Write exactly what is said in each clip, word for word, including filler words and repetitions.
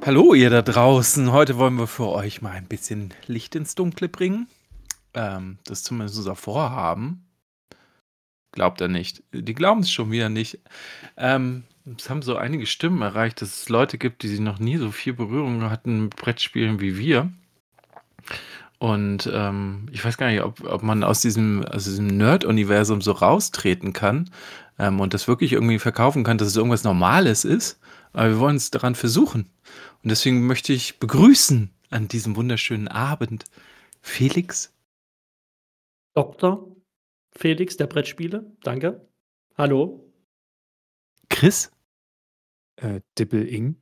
Hallo ihr da draußen, heute wollen wir für euch mal ein bisschen Licht ins Dunkle bringen. Ähm, das ist zumindest unser Vorhaben. Glaubt er nicht. Die glauben es schon wieder nicht. Ähm, es haben so einige Stimmen erreicht, dass es Leute gibt, die sich noch nie so viel Berührung hatten mit Brettspielen wie wir. Und ähm, ich weiß gar nicht, ob, ob man aus diesem, aus diesem Nerd-Universum so raustreten kann ähm, und das wirklich irgendwie verkaufen kann, dass es irgendwas Normales ist. Aber wir wollen es daran versuchen. Und deswegen möchte ich begrüßen an diesem wunderschönen Abend Felix. Doktor Felix der Brettspiele, danke. Hallo. Chris. Äh, Dippel-Ing.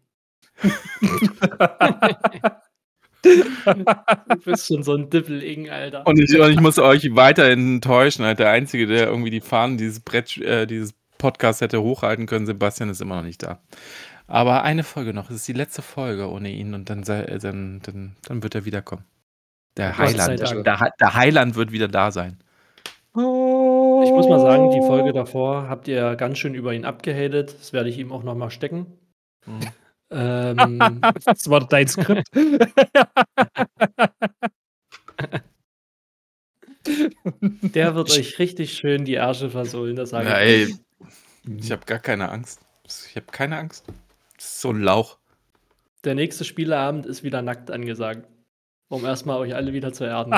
Du bist schon so ein Dippel-Ing, Alter. Und ich, und ich muss euch weiterhin enttäuschen. Halt. Der Einzige, der irgendwie die Fahnen dieses Brett, äh, dieses Podcast hätte hochhalten können, Sebastian ist immer noch nicht da. Aber eine Folge noch. Es ist die letzte Folge ohne ihn und dann, sei, dann, dann, dann wird er wiederkommen. Der Gott sei Heiland. Dank. Der, He- der Heiland wird wieder da sein. Ich muss mal sagen, die Folge davor habt ihr ganz schön über ihn abgehatet. Das werde ich ihm auch noch mal stecken. Mhm. Ähm, Das war dein Skript. Der wird euch richtig schön die Ärsche versohlen, das sage Ja, ich euch. ey, ich habe gar keine Angst. Ich habe keine Angst. Das ist so ein Lauch. Der nächste Spieleabend ist wieder nackt angesagt. Um erstmal euch alle wieder zu erden.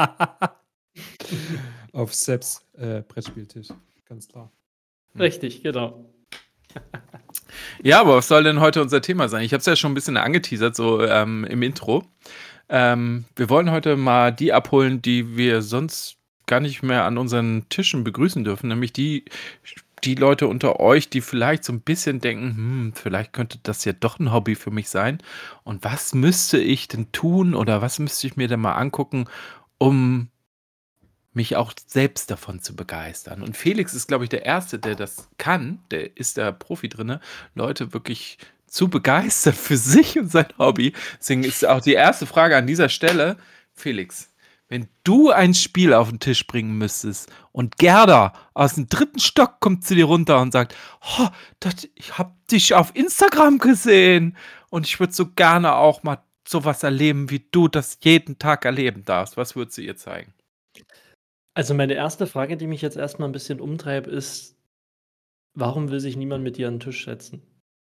Auf Seps äh, Brettspieltisch, ganz klar. Richtig, genau. Ja, aber was soll denn heute unser Thema sein? Ich habe es ja schon ein bisschen angeteasert, so ähm, im Intro. Ähm, wir wollen heute mal die abholen, die wir sonst gar nicht mehr an unseren Tischen begrüßen dürfen, nämlich die, die Leute unter euch, die vielleicht so ein bisschen denken, hm, vielleicht könnte das ja doch ein Hobby für mich sein. Und was müsste ich denn tun oder was müsste ich mir denn mal angucken, um mich auch selbst davon zu begeistern. Und Felix ist, glaube ich, der Erste, der das kann, der ist der Profi drin, Leute wirklich zu begeistern für sich und sein Hobby. Deswegen ist auch die erste Frage an dieser Stelle, Felix, wenn du ein Spiel auf den Tisch bringen müsstest und Gerda aus dem dritten Stock kommt zu dir runter und sagt, oh, das, ich habe dich auf Instagram gesehen und ich würde so gerne auch mal sowas erleben, wie du das jeden Tag erleben darfst. Was würdest du ihr zeigen? Also meine erste Frage, die mich jetzt erstmal ein bisschen umtreibt, ist, warum will sich niemand mit dir an den Tisch setzen?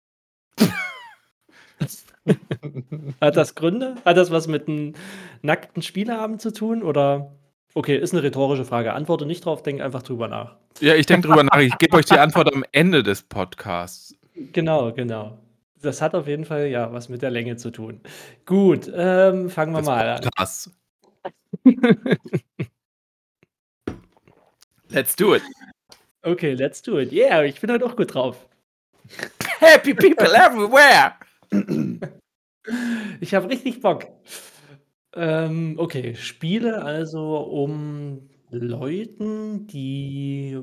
Hat das Gründe? Hat das was mit einem nackten Spieleabend zu tun? Oder okay, ist eine rhetorische Frage. Antworte nicht drauf, denk einfach drüber nach. Ja, ich denke drüber nach. Ich gebe euch die Antwort am Ende des Podcasts. Genau, genau. Das hat auf jeden Fall ja was mit der Länge zu tun. Gut, ähm, fangen wir Des mal an. Podcasts. Let's do it. Okay, let's do it. Yeah, ich bin heute auch gut drauf. Happy people everywhere. Ich habe richtig Bock. Ähm, okay, Spiele also um Leuten, die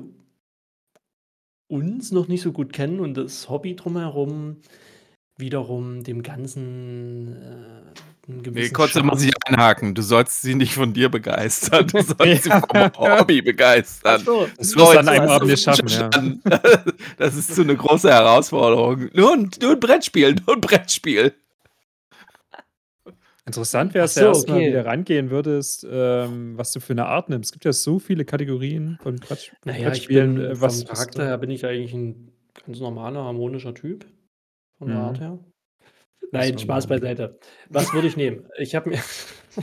uns noch nicht so gut kennen und das Hobby drumherum wiederum dem Ganzen äh, einen Nee, gewissen kurz, da Charme. muss ich einhaken. Du sollst sie nicht von dir begeistern. Du sollst sie vom Hobby begeistern. Achso, Das So, wirst du jetzt an einem hast Abend du nicht schaffen, ja. verstanden. Das ist so eine große Herausforderung. Nur ein, nur ein Brettspiel, nur ein Brettspiel. Interessant wäre es Ach ja so, erstmal, wie okay. du rangehen würdest, ähm, was du für eine Art nimmst. Es gibt ja so viele Kategorien von Bretts Naja, ich Brettspielen. bin Äh, vom was, was Charakter her bin ich eigentlich ein ganz normaler, harmonischer Typ. Von der Art Mhm. her. Nein, So, Spaß ähm, beiseite. Was würde ich nehmen? Ich habe mir.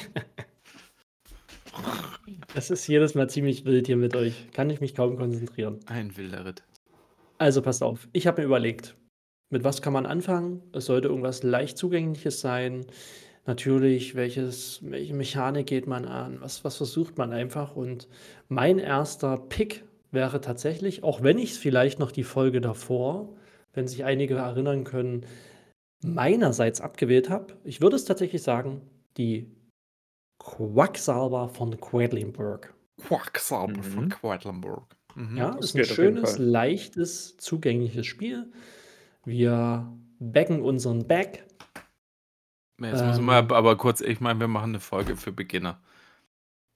Das ist jedes Mal ziemlich wild hier mit euch. Kann ich mich kaum konzentrieren. Ein wilder Ritt. Also passt auf, ich habe mir überlegt, mit was kann man anfangen? Es sollte irgendwas leicht Zugängliches sein. Natürlich, welches, welche Mechanik geht man an? Was, was versucht man einfach? Und mein erster Pick wäre tatsächlich, auch wenn ich es vielleicht noch die Folge davor, wenn sich einige erinnern können, meinerseits abgewählt habe. Ich würde es tatsächlich sagen, die Quacksalber von Quedlinburg. Quacksalber von Mhm. Quedlinburg. Mhm. Ja, Das ist ein geht auf jeden schönes, Fall. leichtes, zugängliches Spiel. Wir backen unseren Back. Jetzt muss man Ähm, aber kurz, ich meine, wir machen eine Folge für Beginner.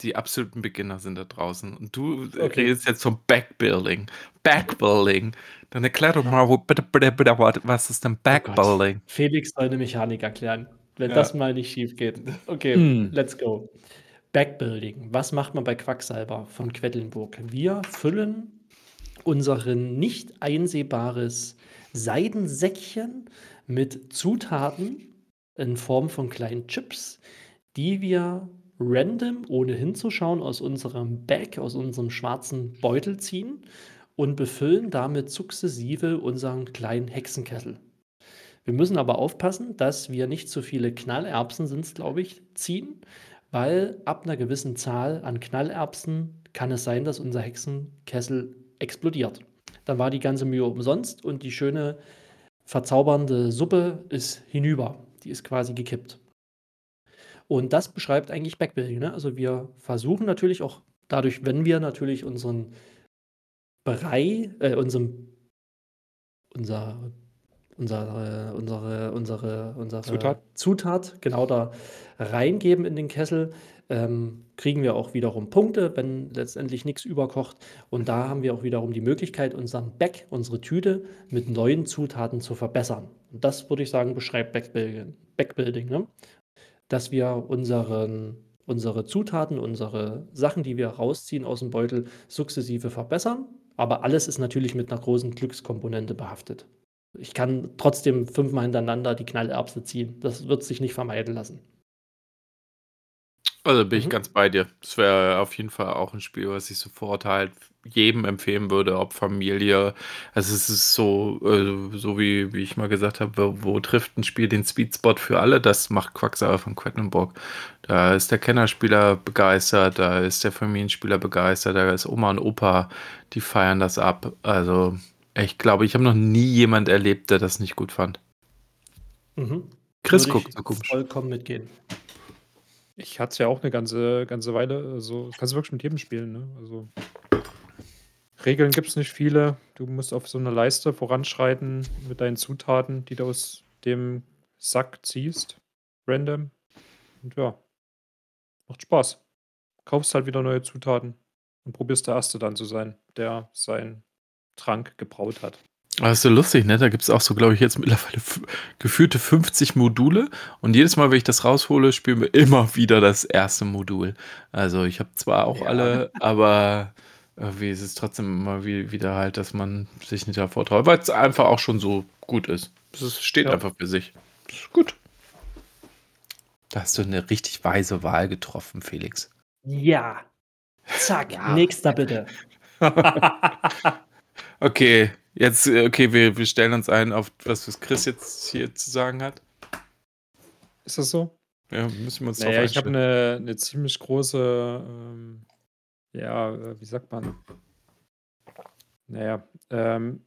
Die absoluten Beginner sind da draußen. Und du äh, Okay. redest jetzt vom Backbuilding. Backbuilding. Dann erklär doch Ja. mal, wo, bitte, bitte, bitte, what- was ist denn Oh Gott. Backbuilding? Felix soll eine Mechanik erklären, wenn das Ja. mal nicht schief geht. Okay, Hm. let's go. Backbuilding. Was macht man bei Quacksalber von Quedlinburg? Wir füllen unseren nicht einsehbares Seidensäckchen mit Zutaten in Form von kleinen Chips, die wir random, ohne hinzuschauen, aus unserem Bag, aus unserem schwarzen Beutel ziehen und befüllen damit sukzessive unseren kleinen Hexenkessel. Wir müssen aber aufpassen, dass wir nicht zu viele Knallerbsen, sind es, glaube ich, ziehen, weil ab einer gewissen Zahl an Knallerbsen kann es sein, dass unser Hexenkessel explodiert. Dann war die ganze Mühe umsonst und die schöne, verzaubernde Suppe ist hinüber. Die ist quasi gekippt. Und das beschreibt eigentlich Backbuilding. Ne? Also wir versuchen natürlich auch dadurch, wenn wir natürlich unseren Brei, äh, unserem, unser, unsere, unsere, unsere, unsere Zutat? Zutat genau da reingeben in den Kessel, ähm, kriegen wir auch wiederum Punkte, wenn letztendlich nichts überkocht. Und da haben wir auch wiederum die Möglichkeit, unseren Back, unsere Tüte mit neuen Zutaten zu verbessern. Und das würde ich sagen, beschreibt Backbuilding. Backbuilding, ne? Dass wir unseren, unsere Zutaten, unsere Sachen, die wir rausziehen aus dem Beutel, sukzessive verbessern. Aber alles ist natürlich mit einer großen Glückskomponente behaftet. Ich kann trotzdem fünfmal hintereinander die Knallerbse ziehen. Das wird sich nicht vermeiden lassen. Also bin ich Mhm. ganz bei dir. Das wäre auf jeden Fall auch ein Spiel, was ich sofort halt jedem empfehlen würde, ob Familie. Also es ist so, äh, so wie, wie ich mal gesagt habe, wo, wo trifft ein Spiel den Sweet Spot für alle? Das macht Quacksalber von Quedlinburg. Da ist der Kennerspieler begeistert, da ist der Familienspieler begeistert, da ist Oma und Opa, die feiern das ab. Also ich glaube, ich habe noch nie jemand erlebt, der das nicht gut fand. Mhm. Chris Würde guckt ich so komisch. vollkommen mitgehen. Ich hatte es ja auch eine ganze, ganze Weile. Also, das kannst du wirklich mit jedem spielen. Ne? Also, Regeln gibt es nicht viele. Du musst auf so einer Leiste voranschreiten mit deinen Zutaten, die du aus dem Sack ziehst. Random. Und ja, macht Spaß. Kaufst halt wieder neue Zutaten und probierst der Erste dann zu sein, der seinen Trank gebraut hat. Das ist so lustig, ne? Da gibt es auch so, glaube ich, jetzt mittlerweile f- gefühlte fünfzig Module. Und jedes Mal, wenn ich das raushole, spielen wir immer wieder das erste Modul. Also ich habe zwar auch Ja. alle, aber irgendwie ist es trotzdem immer wie, wieder halt, dass man sich nicht davor traut, weil es einfach auch schon so gut ist. Es ist- steht Ja. einfach für sich. Ist gut. Da hast du eine richtig weise Wahl getroffen, Felix. Ja. Zack, Ja. nächster bitte. Okay, jetzt, äh, okay, wir, wir stellen uns ein auf was, was Chris jetzt hier zu sagen hat. Ist das so? Ja, müssen wir uns Naja, drauf ich habe einstellen. eine, eine ziemlich große, ähm, ja, äh, wie sagt man? Naja, ähm,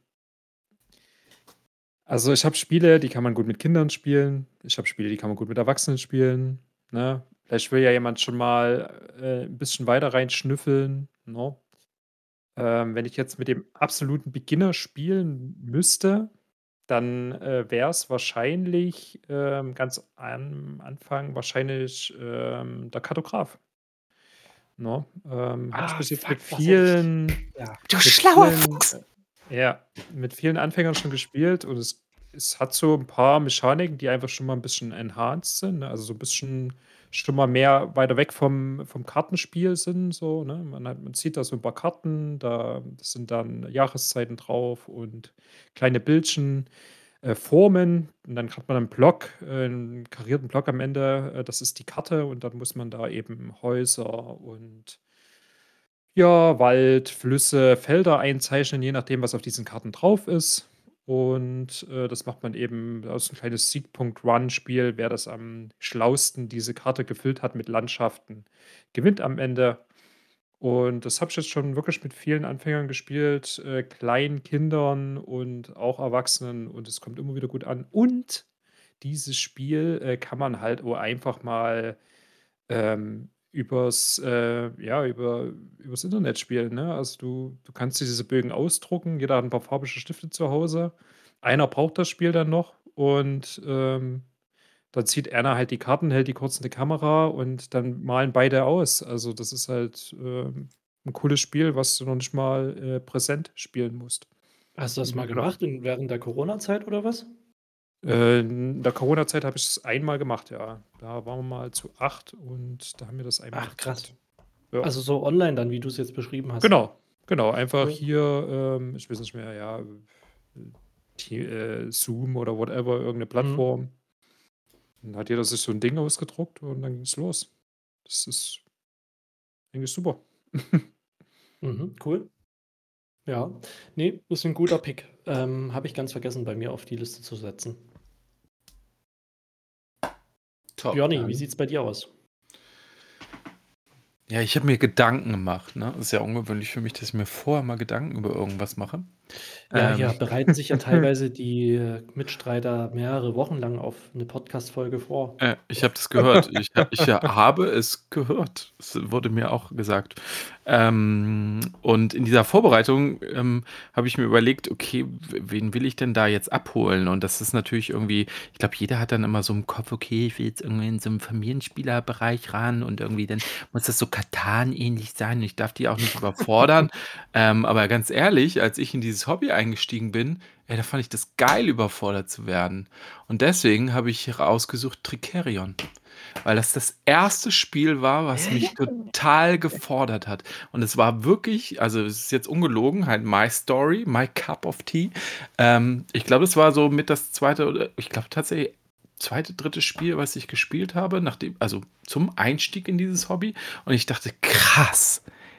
also ich habe Spiele, die kann man gut mit Kindern spielen. Ich habe Spiele, die kann man gut mit Erwachsenen spielen. Ne? Vielleicht will ja jemand schon mal äh, ein bisschen weiter reinschnüffeln. Ne? Ähm, wenn ich jetzt mit dem absoluten Beginner spielen müsste, dann äh, wäre es wahrscheinlich ähm, ganz am Anfang wahrscheinlich ähm, der Kartograf. Ne? Ähm, habe ich Ah, bis jetzt fuck, mit das hätte ich. vielen, Ja. Du mit schlauer vielen, Fuchs! äh, ja, mit vielen Anfängern schon gespielt und es, es hat so ein paar Mechaniken, die einfach schon mal ein bisschen enhanced sind, ne? Also so ein bisschen schon mal mehr weiter weg vom, vom Kartenspiel sind. So, ne? Man hat, man sieht da so ein paar Karten, da das sind dann Jahreszeiten drauf und kleine Bildchen, äh, Formen und dann hat man einen Block, äh, 'n karierten Block am Ende, äh, das ist die Karte und dann muss man da eben Häuser und ja, Wald, Flüsse, Felder einzeichnen, je nachdem, was auf diesen Karten drauf ist. Und, äh, das macht man eben aus 'n kleines Sieg-Punkt-Run-Spiel. Wer das am schlausten diese Karte gefüllt hat mit Landschaften, gewinnt am Ende. Und das habe ich jetzt schon wirklich mit vielen Anfängern gespielt, äh, kleinen Kindern und auch Erwachsenen und es kommt immer wieder gut an. Und dieses Spiel, äh, kann man halt auch einfach mal ähm, übers, äh, ja, über, übers Internet spielen. Ne? Also du, du kannst dir diese Bögen ausdrucken, jeder hat ein paar farbige Stifte zu Hause. Einer braucht das Spiel dann noch und ähm, dann zieht einer halt die Karten, hält die kurz in die Kamera und dann malen beide aus. Also, das ist halt, ähm, 'n cooles Spiel, was du noch nicht mal, äh, präsent spielen musst. Hast du das mal Mhm, genau. gemacht in während der Corona-Zeit oder was? Äh, in der Corona-Zeit habe ich's einmal gemacht, ja. Da waren wir mal zu acht und da haben wir das einmal Ach krass. gezockt. Ja. Also, so online dann, wie du's jetzt beschrieben hast? Genau, genau. Einfach Cool. hier, ähm, ich weiß nicht mehr, ja, äh, T äh, Zoom oder whatever, irgend 'ne Mhm. Plattform. Dann hat jeder sich so 'n Ding ausgedruckt und dann ging's los. Das ist eigentlich super. Mhm, cool. Ja. Ne, ist 'n guter Pick. Ähm, habe ich ganz vergessen, bei mir auf die Liste zu setzen. Top. Björni, wie Dann sieht's bei dir aus? Ja, ich habe mir Gedanken gemacht, ne? Ist ja ungewöhnlich für mich, dass ich mir vorher mal Gedanken über irgendwas mache. Ja, Ähm, hier bereiten sich ja teilweise die, äh, Mitstreiter mehrere Wochen lang auf 'ne Podcast-Folge vor. äh, ich habe das gehört. Ich ha ich habe es gehört. Es wurde mir auch gesagt. Ähm, und in dieser Vorbereitung, ähm, habe ich mir überlegt: „Okay, w wen will ich denn da jetzt abholen?“ Und das ist natürlich irgendwie ich glaube, jeder hat dann immer so im Kopf: „Okay, ich will jetzt irgendwie in so 'nem Familienspielerbereich ran und irgendwie dann muss das so Catan-ähnlich sein. Ich darf die auch nicht überfordern.“ Ähm, aber ganz ehrlich, als ich in dieses Hobby eingestiegen bin, ey, da fand ich das geil, überfordert zu werden. Und deswegen habe ich rausgesucht Tricerion, weil das das erste Spiel war, was mich total gefordert hat. Und es war wirklich also, es ist jetzt ungelogen, halt my story, my cup of tea. Ähm, ich glaube, das war so mit das zweite oder ich glaube tatsächlich zweite, dritte Spiel, was ich gespielt habe, nachdem also, zum Einstieg in dieses Hobby. Und ich dachte: „Krass,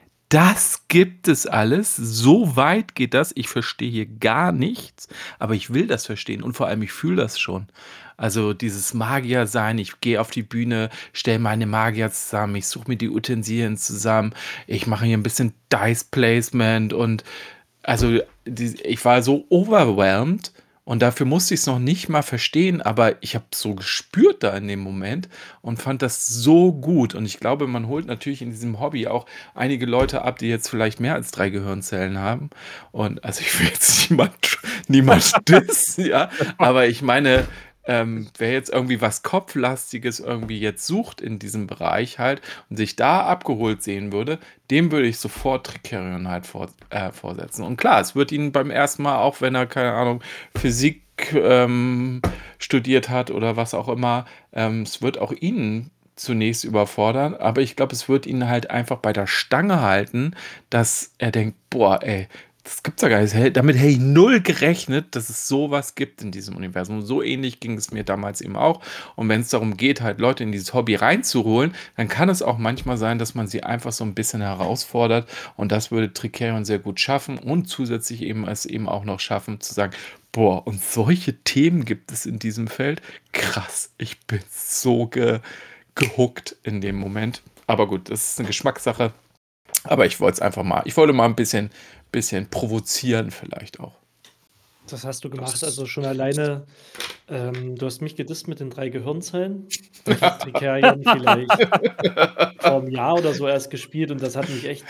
das gibt es alles. So weit geht das. Ich verstehe hier gar nichts, aber ich will das verstehen und vor allem ich fühle das schon.“ Also, dieses Magier-Sein, ich gehe auf die Bühne, stelle meine Magier zusammen, ich suche mir die Utensilien zusammen, ich mache hier ein bisschen Dice Placement und also, die ich war so overwhelmed und dafür musste ich es noch nicht mal verstehen, aber ich habe so gespürt da in dem Moment und fand das so gut. Und ich glaube, man holt natürlich in diesem Hobby auch einige Leute ab, die jetzt vielleicht mehr als drei Gehirnzellen haben. Und also, ich will jetzt niemand niemand dissen, ja, aber ich meine, ähm, wer jetzt irgendwie was Kopflastiges irgendwie jetzt sucht in diesem Bereich halt und sich da abgeholt sehen würde, dem würde ich sofort Tricerion halt vor äh, vorsetzen. Und klar, es wird ihn beim ersten Mal, auch wenn er, keine Ahnung, Physik, ähm, studiert hat oder was auch immer, ähm, es wird auch ihn zunächst überfordern, aber ich glaube, es wird ihn halt einfach bei der Stange halten, dass er denkt: „Boah, ey, das gibt's ja gar nicht. Hä, damit hätte ich null gerechnet, dass es so was gibt in diesem Universum.“ So ähnlich ging es mir damals eben auch. Und wenn es darum geht, halt Leute in dieses Hobby reinzuholen, dann kann es auch manchmal sein, dass man sie einfach so ein bisschen herausfordert und das würde Tricerion sehr gut schaffen und zusätzlich eben es eben auch noch schaffen zu sagen: „Boah, und solche Themen gibt es in diesem Feld? Krass, ich bin so ge gehookt in dem Moment.“ Aber gut, das ist eine Geschmackssache. Aber ich wollte es einfach mal ich wollte mal ein bisschen bisschen provozieren vielleicht auch. Das hast du gemacht. das Also, schon alleine ähm, du hast mich gedisst mit den drei Gehirnzellen. Ich habe Tricerion vielleicht vor 'm Jahr oder so erst gespielt und das hat mich echt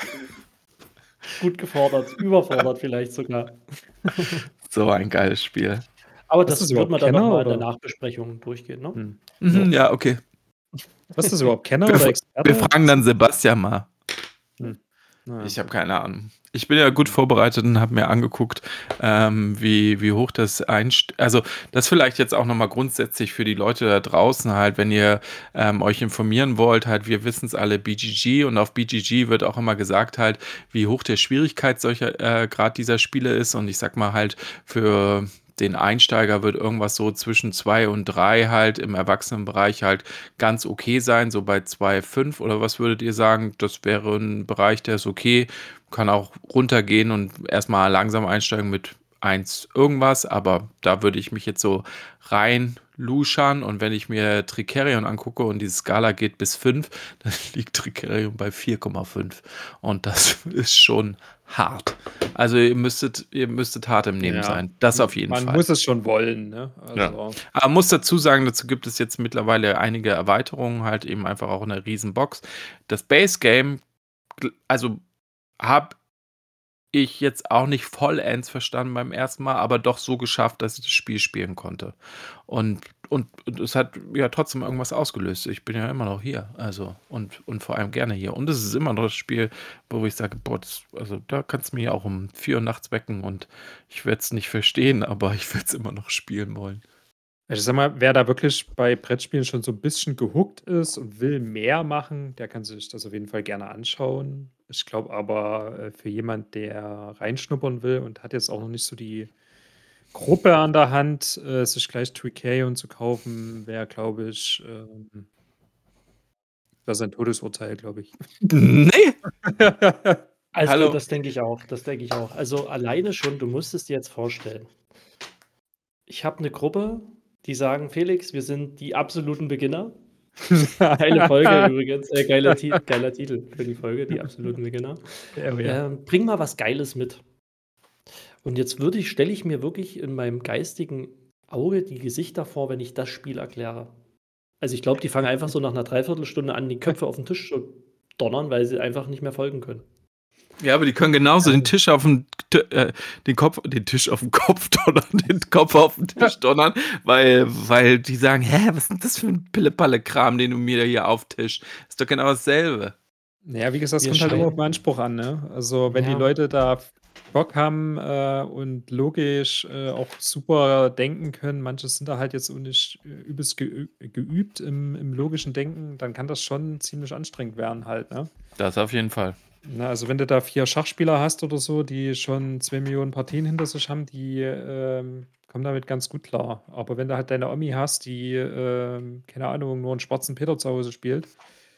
gut gefordert, überfordert vielleicht sogar. So ein geiles Spiel. Aber Ist das das würden überhaupt wir dann noch Kenner mal in der oder Nachbesprechung durchgehen, ne? mhm, ja. Mhm, ja, okay. Was ist das überhaupt Kenner Wir oder f wir Experte? fragen dann Sebastian mal. Hm. Na ja, Ich habe okay. keine Ahnung. Ich bin ja gut Mhm. vorbereitet und habe mir angeguckt, ähm, wie wie hoch das einst also, das vielleicht jetzt auch noch mal grundsätzlich für die Leute da draußen halt, wenn ihr, ähm, euch informieren wollt, halt, wir wissen's alle, B G G und auf B G G wird auch immer gesagt halt, wie hoch der Schwierigkeits solcher äh, Grad dieser Spiele ist und ich sage mal halt, für den Einsteiger wird irgendwas so zwischen zwei und drei halt im Erwachsenenbereich halt ganz okay sein, so bei zwei Komma fünf oder was würdet ihr sagen? Das wäre ein Bereich, der ist okay. Kann auch runtergehen und erstmal langsam einsteigen mit eins irgendwas, aber da würde ich mich jetzt so reinluschern und wenn ich mir Tricerion angucke und die Skala geht bis fünf, dann liegt Tricerion bei vier Komma fünf und das ist schon hart. Also, ihr müsstet ihr müsstet hart im Nehmen Ja, sein. Das m auf jeden man Fall. muss es schon wollen, ne? Ja. Also, Aber man muss dazu sagen, dazu gibt es jetzt mittlerweile einige Erweiterungen, halt eben einfach auch 'ne Riesenbox. Das Base Game, gl also, habe ich jetzt auch nicht vollends verstanden beim ersten Mal, aber doch so geschafft, dass ich das Spiel spielen konnte. Und und und es hat ja trotzdem irgendwas ausgelöst. Ich bin ja immer noch hier, also und und vor allem gerne hier. Und es ist immer noch das Spiel, wo ich sage: „Boah, das also, da kannst du mich auch um vier Uhr nachts wecken und ich werde es nicht verstehen, aber ich werde es immer noch spielen wollen." Also, ich sage mal, wer da wirklich bei Brettspielen schon so 'n bisschen gehookt ist und will mehr machen, der kann sich das auf jeden Fall gerne anschauen. Ich glaube aber, äh, für jemand, der reinschnuppern will und hat jetzt auch noch nicht so die Gruppe an der Hand, äh, sich gleich Three K und zu kaufen, wäre, glaube ich, ähm das ist ein Todesurteil, glaube ich. Ne? Also, Hallo? das denke ich auch, das denke ich auch. Also, alleine schon, du musst es dir jetzt vorstellen. Ich habe 'ne Gruppe, die sagen: „Felix, wir sind die absoluten Beginner." Geile Folge übrigens, äh, geiler Ti geiler Titel für die Folge, die absoluten Beginner. Ja, oh ja. Ähm, bring mal was Geiles mit. Und jetzt würde ich stelle ich mir wirklich in meinem geistigen Auge die Gesichter vor, wenn ich das Spiel erkläre. Also, ich glaube, die fangen einfach so nach 'ner Dreiviertelstunde an, die Köpfe auf 'n Tisch zu donnern, weil sie einfach nicht mehr folgen können. Ja, aber die können genauso den Also Tisch auf'n T äh, den Kopf den Tisch auf'n Kopf donnern, den Kopf auf'n Tisch donnern, weil weil die sagen: „Hä, was ist 'n das für 'n Pille-Palle-Kram, den du mir hier auftischst? Ist doch genau dasselbe." Na ja, wie gesagt, es Wir kommt halt immer auf 'n scheinen Anspruch an, ne? Also, wenn die Ja. Leute da Bock haben, äh, und logisch, äh, auch super denken können, manche sind da halt jetzt auch nicht ü übelst geü geübt im im logischen Denken, dann kann das schon ziemlich anstrengend werden halt, ne? Das auf jeden Fall. Ne, also, wenn du da vier Schachspieler hast oder so, die schon zwei Millionen Partien hinter sich haben, die, ähm, kommen damit ganz gut klar. Aber wenn du halt deine Omi hast, die, ähm, keine Ahnung, nur 'n Schwarzen Peter zu Hause spielt,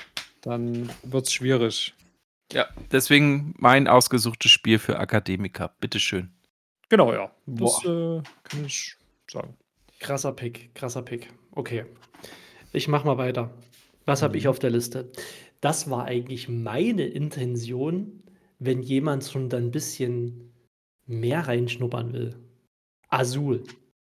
dann wird's schwierig. Ja, deswegen mein ausgesuchtes Spiel für Akademiker. Bitte schön. Genau, ja. Das, Boah. äh, kann ich sagen. Krasser Pick, krasser Pick. Okay. Ich mache mal weiter. Was habe ich Mhm. auf der Liste? Das war eigentlich meine Intention, wenn jemand schon da 'n bisschen mehr reinschnuppern will. Azul.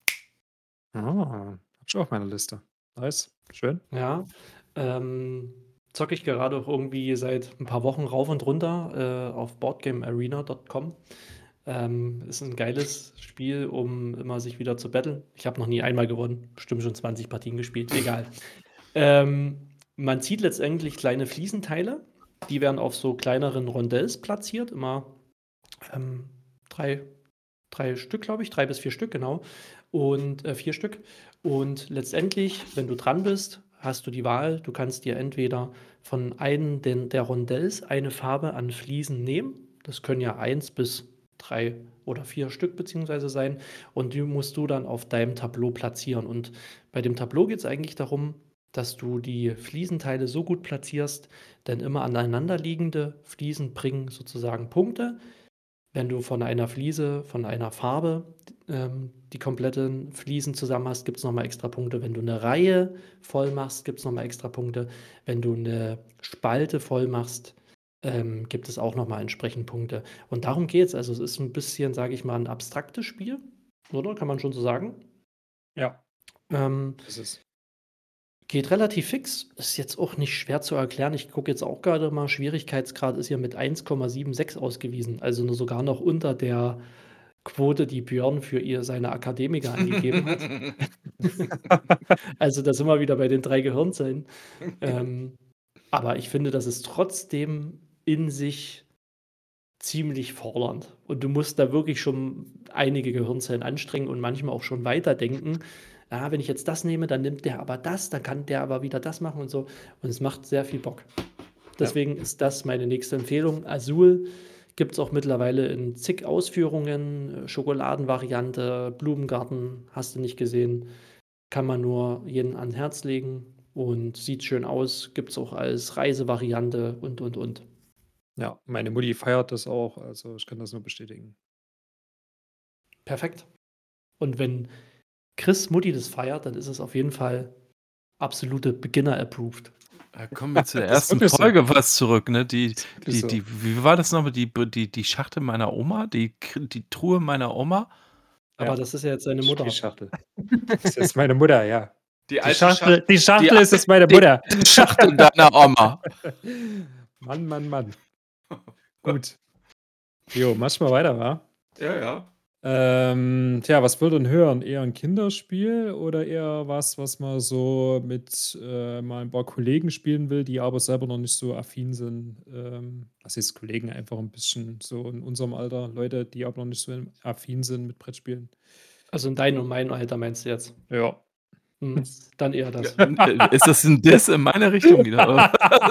Ah, habe ich auch auf meiner Liste. Nice, schön. Ja, ähm, zocke ich gerade auch irgendwie seit 'n paar Wochen rauf und runter, äh, auf boardgamearena Punkt com. Ähm, ist 'n geiles Spiel, um immer sich wieder zu battlen. Ich habe noch nie einmal gewonnen, bestimmt schon zwanzig Partien gespielt, egal. Ähm, man zieht letztendlich kleine Fliesenteile, die werden auf so kleineren Rondells platziert, immer, ähm, drei drei Stück, glaube ich, drei bis vier Stück, genau. Und äh, vier Stück. Und letztendlich, wenn du dran bist, hast du die Wahl, du kannst dir entweder von einem den der Rondells eine Farbe an Fliesen nehmen. Das können ja eins bis drei oder vier Stück beziehungsweise sein. Und die musst du dann auf deinem Tableau platzieren. Und bei dem Tableau geht's eigentlich darum, dass du die Fliesenteile so gut platzierst, denn immer aneinanderliegende Fliesen bringen sozusagen Punkte. Wenn du von einer Fliese, von einer Farbe, ähm, die kompletten Fliesen zusammen hast, gibt's noch mal extra Punkte. Wenn du 'ne Reihe voll machst, gibt's noch mal extra Punkte. Wenn du 'ne Spalte voll machst, ähm, gibt es auch noch mal entsprechend Punkte. Und darum geht's. Also, es ist 'n bisschen, sage ich mal, 'n abstraktes Spiel, oder? Kann man schon so sagen? Ja. Ähm Ist es. Geht relativ fix, ist jetzt auch nicht schwer zu erklären. Ich gucke jetzt auch gerade mal, Schwierigkeitsgrad ist hier mit eins Komma sechsundsiebzig ausgewiesen, also nur sogar noch unter der Quote, die Björn für ihr seine Akademiker angegeben hat. Also, da sind wir wieder bei den drei Gehirnzellen. Ähm, aber ich finde, das ist trotzdem in sich ziemlich fordernd. Und du musst da wirklich schon einige Gehirnzellen anstrengen und manchmal auch schon weiterdenken. „Ah, wenn ich jetzt das nehme, dann nimmt der aber das, dann kann der aber wieder das machen" und so. Und es macht sehr viel Bock. Ja. Deswegen ist das meine nächste Empfehlung. Azul gibt's auch mittlerweile in zig Ausführungen, äh, Schokoladenvariante, Blumengarten, hast du nicht gesehen. Kann man nur jedem ans Herz legen und sieht schön aus, gibt's auch als Reisevariante und, und, und. Ja, meine Mutti feiert das auch, also ich kann das nur bestätigen. Perfekt. Und wenn Chris' Mutti das feiert, dann ist es auf jeden Fall absolute Beginner approved. Da kommen wir zu der Das ist ersten wirklich so. Folge was zurück, ne? Die Das ist wirklich die so. die wie war das noch mal? Die b die die Schachtel meiner Oma? Die K die Truhe meiner Oma? Aber Ja. das ist ja jetzt seine Mutter. Spielschachtel. Das ist jetzt meine Mutter, ja. Die Die alte Schachtel Schach die die Schachtel ist jetzt meine alte Mutter. dicke Schachtel deiner Oma. Mann, Mann, Mann. Gut. Jo, mach mal weiter, wa? Ja, ja. Ähm, tja, was will denn hören? Eher ein Kinderspiel oder eher was, was man so mit äh, mal ein paar Kollegen spielen will, die aber selber noch nicht so affin sind? Ähm, was heißt Kollegen? Einfach ein bisschen so in unserem Alter, Leute, die aber noch nicht so affin sind mit Brettspielen. Also in deinem und meinem Alter meinst du jetzt? Ja. Hm, dann eher Ja, das. n- äh, ist das ein Diss in meine Richtung wieder? Oder?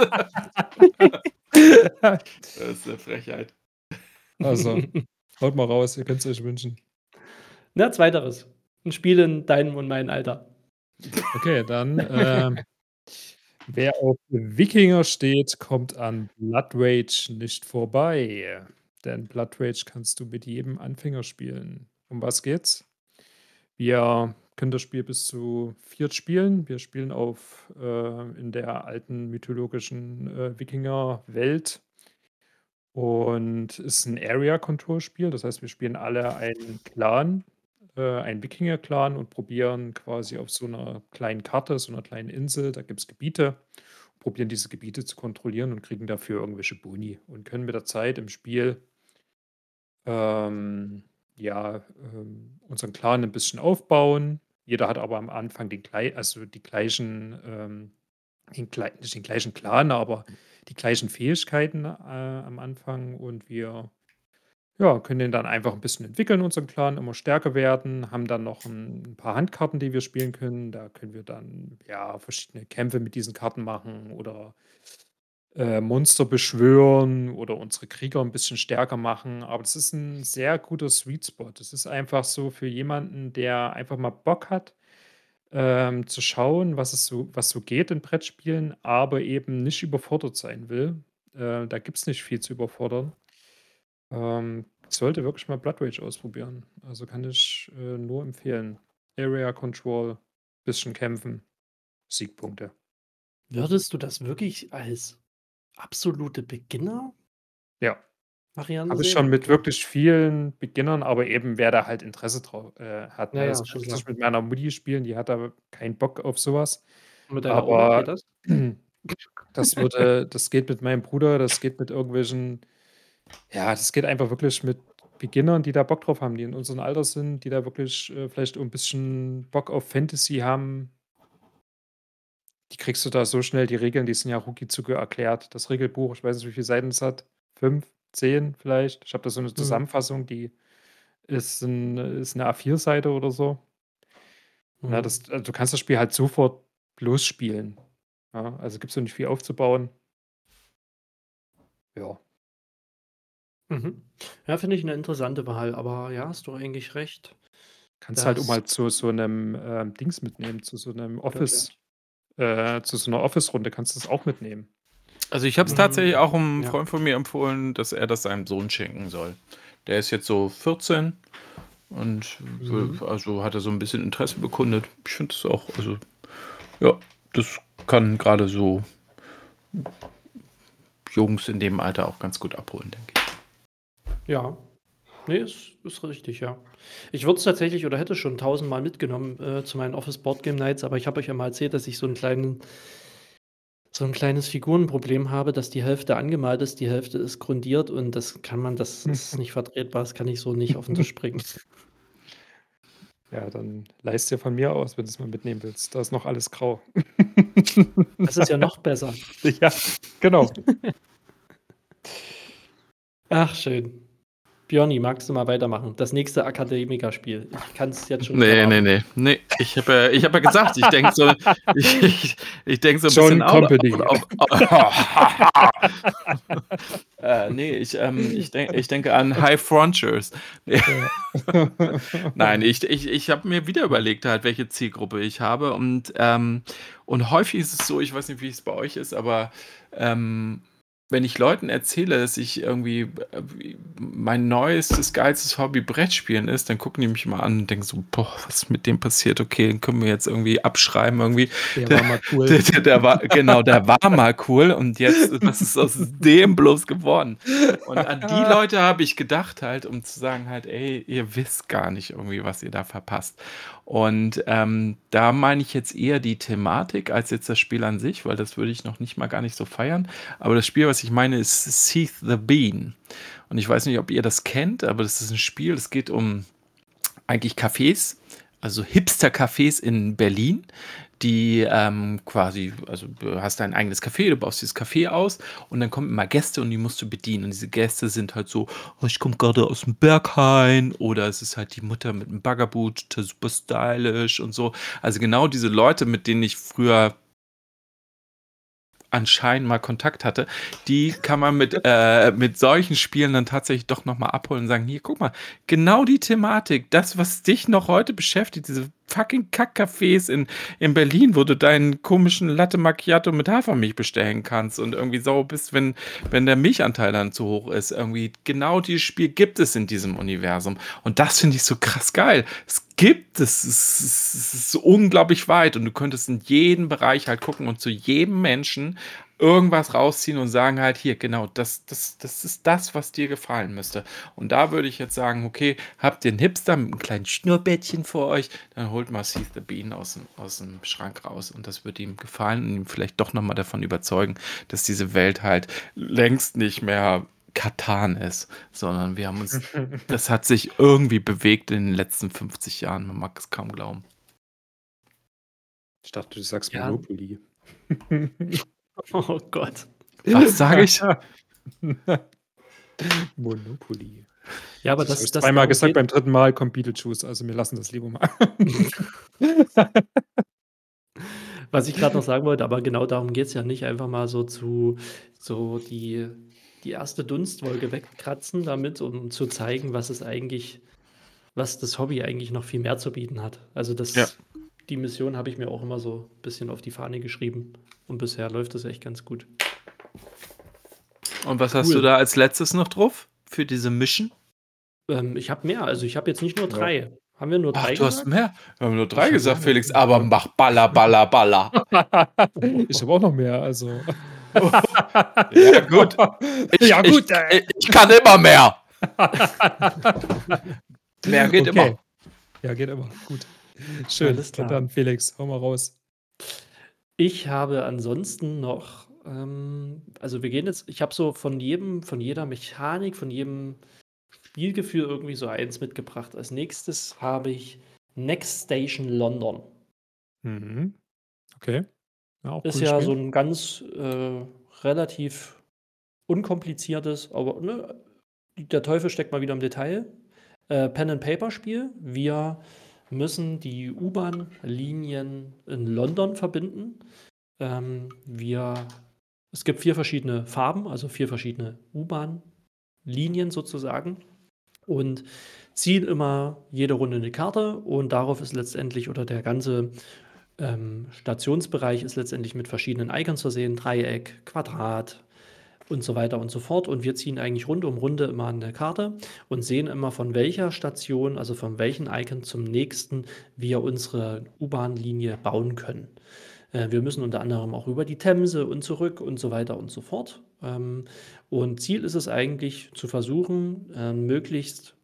Das ist eine Frechheit. Also, haut mal raus, ihr könnt es euch wünschen. Na, zweiteres. Ein Spiel in deinem und meinem Alter. Okay, dann, ähm, wer auf Wikinger steht, kommt an Blood Rage nicht vorbei. Denn Blood Rage kannst du mit jedem Anfänger spielen. Um was geht's? Wir können das Spiel bis zu viert spielen. Wir spielen auf äh, in der alten mythologischen äh, Wikinger-Welt. Und ist ein Area-Control-Spiel. Das heißt, wir spielen alle einen Clan, äh, einen Wikinger-Clan und probieren quasi auf so einer kleinen Karte, so einer kleinen Insel, da gibt es Gebiete, probieren diese Gebiete zu kontrollieren und kriegen dafür irgendwelche Boni und können mit der Zeit im Spiel ähm, ja, ähm, unseren Clan ein bisschen aufbauen. Jeder hat aber am Anfang den glei also die gleichen, ähm, den glei nicht den gleichen Clan, aber die gleichen Fähigkeiten, äh, am Anfang und wir, ja, können den dann einfach ein bisschen entwickeln, unseren Clan, immer stärker werden, haben dann noch ein 'n paar Handkarten, die wir spielen können. Da können wir dann, ja, verschiedene Kämpfe mit diesen Karten machen oder äh, Monster beschwören oder unsere Krieger ein bisschen stärker machen. Aber das ist ein sehr guter Sweet Spot. Das ist einfach so für jemanden, der einfach mal Bock hat, ähm, zu schauen, was es so was so geht in Brettspielen, aber eben nicht überfordert sein will. Äh, da gibt's nicht viel zu überfordern. Ähm, sollte wirklich mal Blood Rage ausprobieren. Also, kann ich, äh, nur empfehlen. Area Control, bisschen kämpfen, Siegpunkte. Würdest du das wirklich als absolute Ja. Beginner-Variante Habe ich sehen? schon mit Okay. wirklich vielen Beginnern, aber eben wer da halt Interesse drauf äh, hat, Ja, ne? Das ja, kann schon ich klar. nicht mit meiner Mutti spielen, die hat da keinen Bock auf sowas. Und mit deiner Oma, geht Aber das? das würde das geht mit meinem Bruder, das geht mit irgendwelchen ja, das geht einfach wirklich mit Beginnern, die da Bock drauf haben, die in unserem Alter sind, die da wirklich, äh, vielleicht auch 'n bisschen Bock auf Fantasy haben. Die kriegst du da so schnell die Regeln, die sind ja rucki-zucki erklärt. Das Regelbuch, ich weiß nicht, wie viele Seiten es hat, fünf, zehn vielleicht. Ich habe da so 'ne Mhm. Zusammenfassung, die ist 'n ist 'ne A vier Seite oder so. Ja, Mhm. das also, du kannst das Spiel halt sofort losspielen. Ja, also, gibt's so nicht viel aufzubauen. Ja. Mhm. Ja, finde ich 'ne interessante Wahl, aber ja, hast du eigentlich recht. Kannst halt auch Das mal zu so 'nem, ähm, Dings mitnehmen, zu so 'nem gut Office erklärt. äh, zu so 'ner Office-Runde kannst du's auch mitnehmen. Also ich habe es tatsächlich Mhm. auch einem Ja. Freund von mir empfohlen, dass er das seinem Sohn schenken soll. Der ist jetzt so vierzehn und Mhm. w- also hat er so ein bisschen Interesse bekundet. Ich finde es auch, also ja, das kann gerade so Jungs in dem Alter auch ganz gut abholen, denke ich. Ja. Ne, ist ist richtig, ja. Ich würde es tatsächlich oder hätte schon tausendmal mitgenommen, äh, zu meinen Office Board Game Nights, aber ich habe euch ja mal erzählt, dass ich so 'n kleinen so 'n kleines Figurenproblem habe, dass die Hälfte angemalt ist, die Hälfte ist grundiert und das kann man das ist nicht vertretbar, das kann ich so nicht auf 'n Tisch bringen. Ja, dann leih's dir von mir aus, wenn du's mal mitnehmen willst. Da ist noch alles grau. Das ist ja noch besser. Ja, genau. Ach, schön. Björni, magst du mal weitermachen? Das nächste Akademikerspiel. Ich kann's jetzt schon nicht Nee, nee, erwarten. nee, ne. Ich habe ja ich habe ja gesagt, ich denke so ich ich ich denke so 'n bisschen John out Company. out of äh, ne, ich, ähm, ich denke ich denke an High Frontiers. Ne. Ja. Nein, ich ich ich habe mir wieder überlegt halt, welche Zielgruppe ich habe und, ähm und häufig ist es so, ich weiß nicht, wie es bei euch ist, aber, ähm, wenn ich Leuten erzähle, dass ich irgendwie, äh, wie mein neuestes, geilstes Hobby Brettspielen ist, dann gucken die mich immer an und denken so: „Boah, was ist mit dem passiert? Okay, den können wir jetzt irgendwie abschreiben irgendwie. Der Der war mal cool. der der der war genau, der war mal cool und jetzt was ist aus dem bloß geworden?“ Und an die Leute habe ich gedacht halt, um zu sagen halt: „Ey, ihr wisst gar nicht irgendwie, was ihr da verpasst.“ Und, ähm, da meine ich jetzt eher die Thematik als jetzt das Spiel an sich, weil das würde ich noch nicht mal gar nicht so feiern. Aber das Spiel, was was ich meine, ist Seethe the Bean. Und ich weiß nicht, ob ihr das kennt, aber das ist ein Spiel, es geht um eigentlich Cafés, also Hipster-Cafés in Berlin, die ähm, quasi, also du hast dein eigenes Café, du baust dieses Café aus und dann kommen immer Gäste und die musst du bedienen. Und diese Gäste sind halt so, oh, ich komme gerade aus dem Berghain oder es ist halt die Mutter mit einem Baggerboot, total super stylisch und so. Also genau diese Leute, mit denen ich früher anscheinend mal Kontakt hatte, die kann man mit, äh, mit solchen Spielen dann tatsächlich doch nochmal abholen und sagen, hier, guck mal, genau die Thematik, das, was dich noch heute beschäftigt, diese fucking Kackcafés in, in Berlin, wo du deinen komischen Latte Macchiato mit Hafermilch bestellen kannst und irgendwie sauer bist, wenn, wenn der Milchanteil dann zu hoch ist. Irgendwie genau dieses Spiel gibt es in diesem Universum. Und das finde ich so krass geil. Es gibt es, es, es es ist so unglaublich weit und du könntest in jeden Bereich halt gucken und zu jedem Menschen irgendwas rausziehen und sagen halt, hier, genau, das, das, das ist das, was dir gefallen müsste. Und da würde ich jetzt sagen, okay, habt ihr einen Hipster mit einem kleinen Schnurrbärtchen vor euch, dann holt mal Seethe the Bean aus dem, aus dem Schrank raus und das wird ihm gefallen und ihm vielleicht doch nochmal davon überzeugen, dass diese Welt halt längst nicht mehr Katan ist, sondern wir haben uns, das hat sich irgendwie bewegt in den letzten fünfzig Jahren, man mag es kaum glauben. Ich dachte, du sagst Ja. Monopoly. Oh Gott. Was sage ich? Monopoly. Ja, aber Das habe das, ich das zweimal darum gesagt, geht, beim dritten Mal kommt Beetlejuice, also wir lassen das lieber mal. was ich gerade noch sagen wollte, aber genau darum geht es ja nicht, einfach mal so zu, so die, die erste Dunstwolke wegkratzen damit, um zu zeigen, was es eigentlich, was das Hobby eigentlich noch viel mehr zu bieten hat. Also das, Ja. die Mission habe ich mir auch immer so ein bisschen auf die Fahne geschrieben und bisher läuft das echt ganz gut. Und was hast Cool. du da als letztes noch drauf für diese Mission? Ähm, ich habe mehr, also ich habe jetzt nicht nur Ja. drei. Haben wir nur Ach, drei du hast gesagt? mehr. Wir haben nur drei hab gesagt, mehr. Felix, aber Ja. mach Baller, Baller, Baller. Ich habe auch noch mehr, also. Ja, gut. Ich, Ja, gut. Ich, ich, ich kann immer mehr. Mehr geht Okay. immer. Ja, geht immer. Gut. Schön. Alles Na klar. dann, Felix, hau mal raus. Ich habe ansonsten noch, ähm, also wir gehen jetzt, ich habe so von jedem, von jeder Mechanik, von jedem Spielgefühl irgendwie so eins mitgebracht. Als nächstes habe ich Next Station London. Mhm. Okay. Ja, auch Ist cooles ja Spiel. so ein ganz äh, relativ unkompliziertes, aber ne, der Teufel steckt mal wieder im Detail. Äh, Pen-and-Paper-Spiel. Wir müssen die U-Bahn-Linien in London verbinden. Ähm, wir, es gibt vier verschiedene Farben, also vier verschiedene U-Bahn-Linien sozusagen. Und ziehen immer jede Runde eine Karte und darauf ist letztendlich, oder der ganze ähm, Stationsbereich ist letztendlich mit verschiedenen Icons versehen, Dreieck, Quadrat und so weiter und so fort. Und wir ziehen eigentlich Runde um Runde immer eine Karte und sehen immer, von welcher Station, also von welchen Icon zum nächsten wir unsere U-Bahn-Linie bauen können. Äh, wir müssen unter anderem auch über die Themse und zurück und so weiter und so fort. Ähm, und Ziel ist es eigentlich zu versuchen, äh, möglichst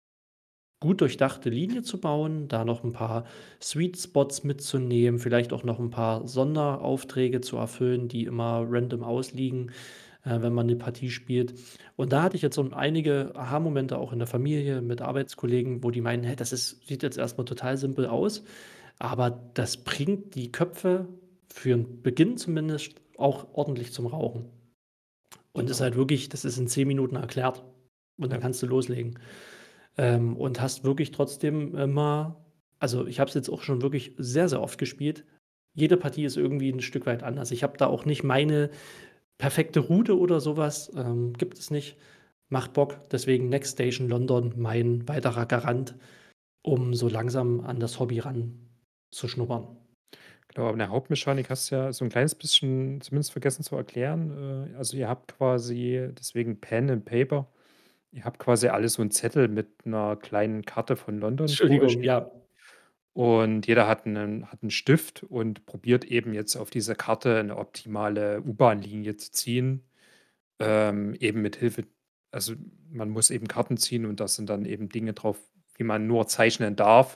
gut durchdachte Linie zu bauen, da noch ein paar Sweet Spots mitzunehmen, vielleicht auch noch ein paar Sonderaufträge zu erfüllen, die immer random ausliegen, äh, wenn man eine Partie spielt. Und da hatte ich jetzt so einige Aha-Momente auch in der Familie mit Arbeitskollegen, wo die meinen, hey, das ist, sieht jetzt erstmal total simpel aus, aber das bringt die Köpfe für den Beginn zumindest auch ordentlich zum Rauchen. Und ist Genau. halt wirklich, das ist in zehn Minuten erklärt. Und dann Ja. kannst du loslegen. Ähm, und hast wirklich trotzdem immer, also ich habe es jetzt auch schon wirklich sehr, sehr oft gespielt. Jede Partie ist irgendwie ein Stück weit anders. Ich habe da auch nicht meine perfekte Route oder sowas. Ähm, gibt es nicht. Macht Bock. Deswegen Next Station London mein weiterer Garant, um so langsam an das Hobby ranzuschnuppern. Genau, aber in der Hauptmechanik hast du ja so ein kleines bisschen zumindest vergessen zu erklären. Äh, also, ihr habt quasi deswegen Pen and Paper. Ihr habt quasi alle so 'n Zettel mit einer kleinen Karte von London vor euch Entschuldigung, liegen ja. und jeder hat einen hat 'n Stift und probiert eben jetzt auf dieser Karte eine optimale U-Bahn-Linie zu ziehen, ähm, eben mit Hilfe, also, man muss eben Karten ziehen und da sind dann eben Dinge drauf, die man nur zeichnen darf.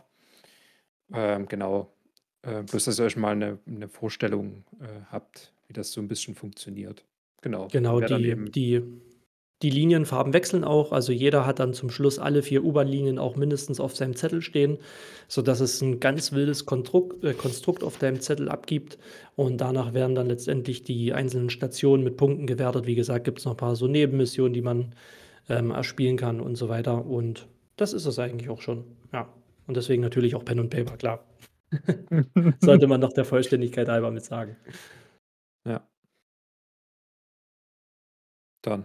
Ähm, genau. Äh, bloß, dass ihr euch mal eine 'ne Vorstellung, äh, habt, wie das so ein bisschen funktioniert. Genau, Genau, wer dann die eben die die Linienfarben wechseln auch. Also, jeder hat dann zum Schluss alle vier U-Bahn-Linien auch mindestens auf seinem Zettel stehen, sodass es 'n ganz wildes Konstrukt äh, Konstrukt auf deinem Zettel abgibt und danach werden dann letztendlich die einzelnen Stationen mit Punkten gewertet. Wie gesagt, gibt's noch paar so Nebenmissionen, die man, ähm, erspielen kann und so weiter und das ist es eigentlich auch schon, ja. Und deswegen natürlich auch Pen und Paper, klar. Sollte man noch der Vollständigkeit halber mit sagen. Ja. Dann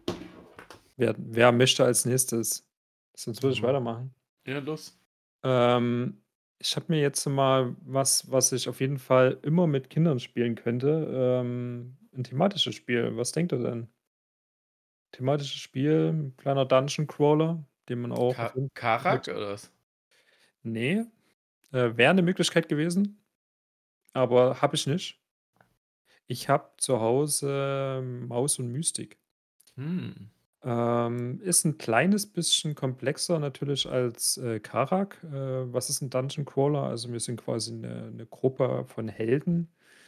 wer wer möchte als Nächstes? Sonst würde ich Mhm. weitermachen. Ja, los. Ähm, ich habe mir jetzt mal was was ich auf jeden Fall immer mit Kindern spielen könnte, ähm, 'n thematisches Spiel. Was denkt ihr denn? Thematisches Spiel, 'n kleiner Dungeon Crawler, den man auch auf Ka jeden Karak mit oder was? Ne, äh, wäre 'ne Möglichkeit gewesen, aber habe ich nicht. Ich habe zu Hause Maus und Mystik. Hm. Ähm, ist 'n kleines bisschen komplexer natürlich als, äh, Karak. Äh, was ist 'n Dungeon Crawler? Also, wir sind quasi 'ne 'ne Gruppe von Helden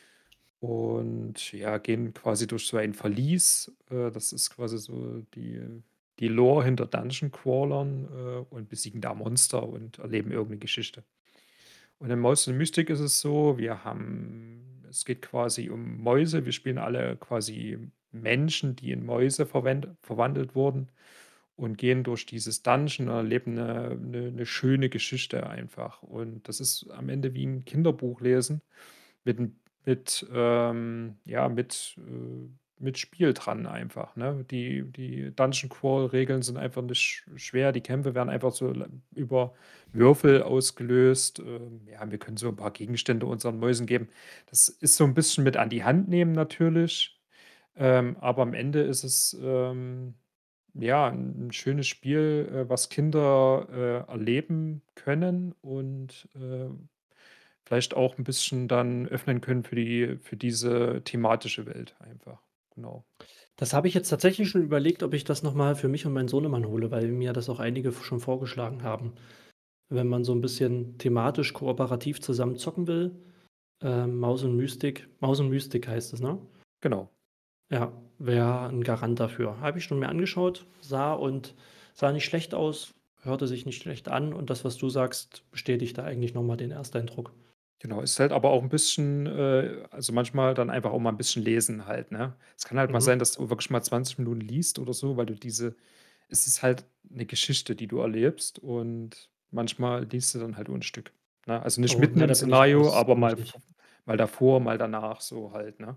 und, ja, gehen quasi durch so ein Verlies. Äh, das ist quasi so die die Lore hinter Dungeon Crawlern, äh, und besiegen da Monster und erleben irgend 'ne Geschichte. Und in Maus und Mystik ist es so, wir haben es geht quasi um Mäuse. Wir spielen alle quasi Menschen, die in Mäuse verwend verwandelt wurden und gehen durch dieses Dungeon und erleben 'ne 'ne 'ne schöne Geschichte einfach. Und das ist am Ende wie 'n Kinderbuch lesen mit 'n mit, ähm ja, mit, äh mit Spiel dran einfach, ne? Die die Dungeon Crawl Regeln sind einfach nicht sch schwer. Die Kämpfe werden einfach so l über Würfel ausgelöst. Ähm, ja, wir können so 'n paar Gegenstände unseren Mäusen geben. Das ist so 'n bisschen mit an die Hand nehmen natürlich, ähm, aber am Ende ist es, ähm, ja, 'n 'n schönes Spiel, äh, was Kinder, äh, erleben können und, äh, vielleicht auch 'n bisschen dann öffnen können für die für diese thematische Welt einfach, genau. Das habe ich jetzt tatsächlich schon überlegt, ob ich das noch mal für mich und meinen Sohnemann hole, weil mir das auch einige f schon vorgeschlagen haben. Wenn man so 'n bisschen thematisch kooperativ zusammen zocken will, ähm, Maus und Mystik Maus und Mystik heißt es, ne? Genau. Ja, wäre 'n Garant dafür. Habe ich schon mir angeschaut, sah und sah nicht schlecht aus, hörte sich nicht schlecht an und das, was du sagst, bestätigt da eigentlich noch mal den Ersteindruck. Genau, ist halt aber auch 'n bisschen äh, also, manchmal dann einfach auch mal 'n bisschen lesen halt, ne? Es kann halt mal Mhm. sein, dass du wirklich mal zwanzig Minuten liest oder so, weil du diese es ist halt 'ne Geschichte, die du erlebst und manchmal liest du dann halt nur 'n Stück, ne? Also, nicht Oh, mitten ne, im da bin ich Szenario, raus, aber kann ich mal v nicht. mal davor, mal danach so halt, ne?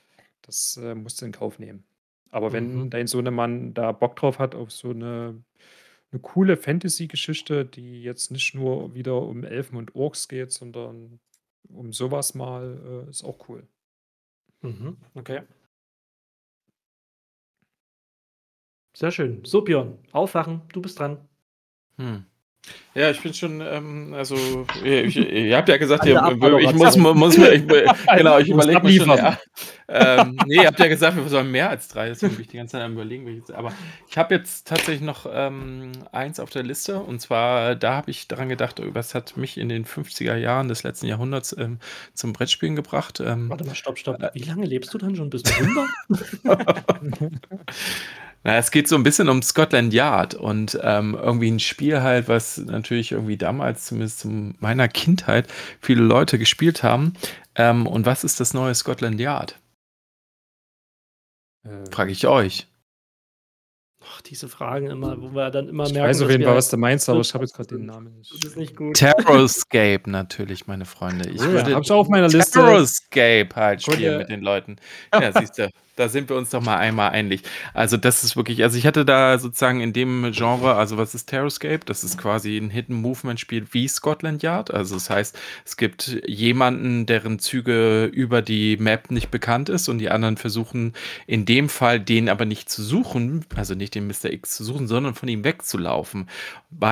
Das, äh, musst du in Kauf nehmen. Aber wenn Mhm. dein Sohnemann da Bock drauf hat auf so 'ne 'ne coole Fantasy-Geschichte, die jetzt nicht nur wieder um Elfen und Orks geht, sondern um so was mal, äh, ist auch cool. Mhm, okay. Sehr schön. So, Björn, aufwachen, du bist dran. Hm. Ja, ich bin schon, ähm also, i ich ihr habt ja gesagt, ihr An der w ich muss Abmoderation. mu muss mir ich w genau, ich Du musst überlege mir schon, abliefern. ja. Ähm, ne, ihr habt ja gesagt, wir sollen mehr als drei, deswegen bin ich die ganze Zeit am Überlegen, welches aber ich habe jetzt tatsächlich noch, ähm, eins auf der Liste und zwar, da habe ich daran gedacht, das hat mich in den fünfziger Jahren des letzten Jahrhunderts, ähm, zum Brettspielen gebracht, ähm, Warte mal, stopp, stopp. äh Wie lange lebst du dann schon? Bist du hundert? Na ja, es geht so 'n bisschen um Scotland Yard und, ähm, irgendwie 'n Spiel halt, was natürlich irgendwie damals, zumindest zu meiner Kindheit, viele Leute gespielt haben. Ähm, und was ist das neue Scotland Yard? Frage Ähm ich euch. Ach, diese Fragen immer, wo wir dann immer Ich weiß merken, auf dass jeden wir Fall, halt was du meinst, aber ich habe jetzt grad den sind. Namen Das nicht. ist nicht gut. TerraScape natürlich, meine Freunde. Oh Ich ja, würde habe ich auch auf meiner Liste. TerraScape halt spielen mit Kunde. den Leuten. Ja, siehst du, da sind wir uns doch mal einmal einig. Also, das ist wirklich also, ich hatte da sozusagen in dem Genre also, was ist TerraScape? Das ist quasi 'n Hidden-Movement-Spiel wie Scotland Yard. Also, das heißt, es gibt jemanden, deren Züge über die Map nicht bekannt ist und die anderen versuchen in dem Fall, den aber nicht zu suchen, also, nicht den Mister X zu suchen, sondern von ihm wegzulaufen, weil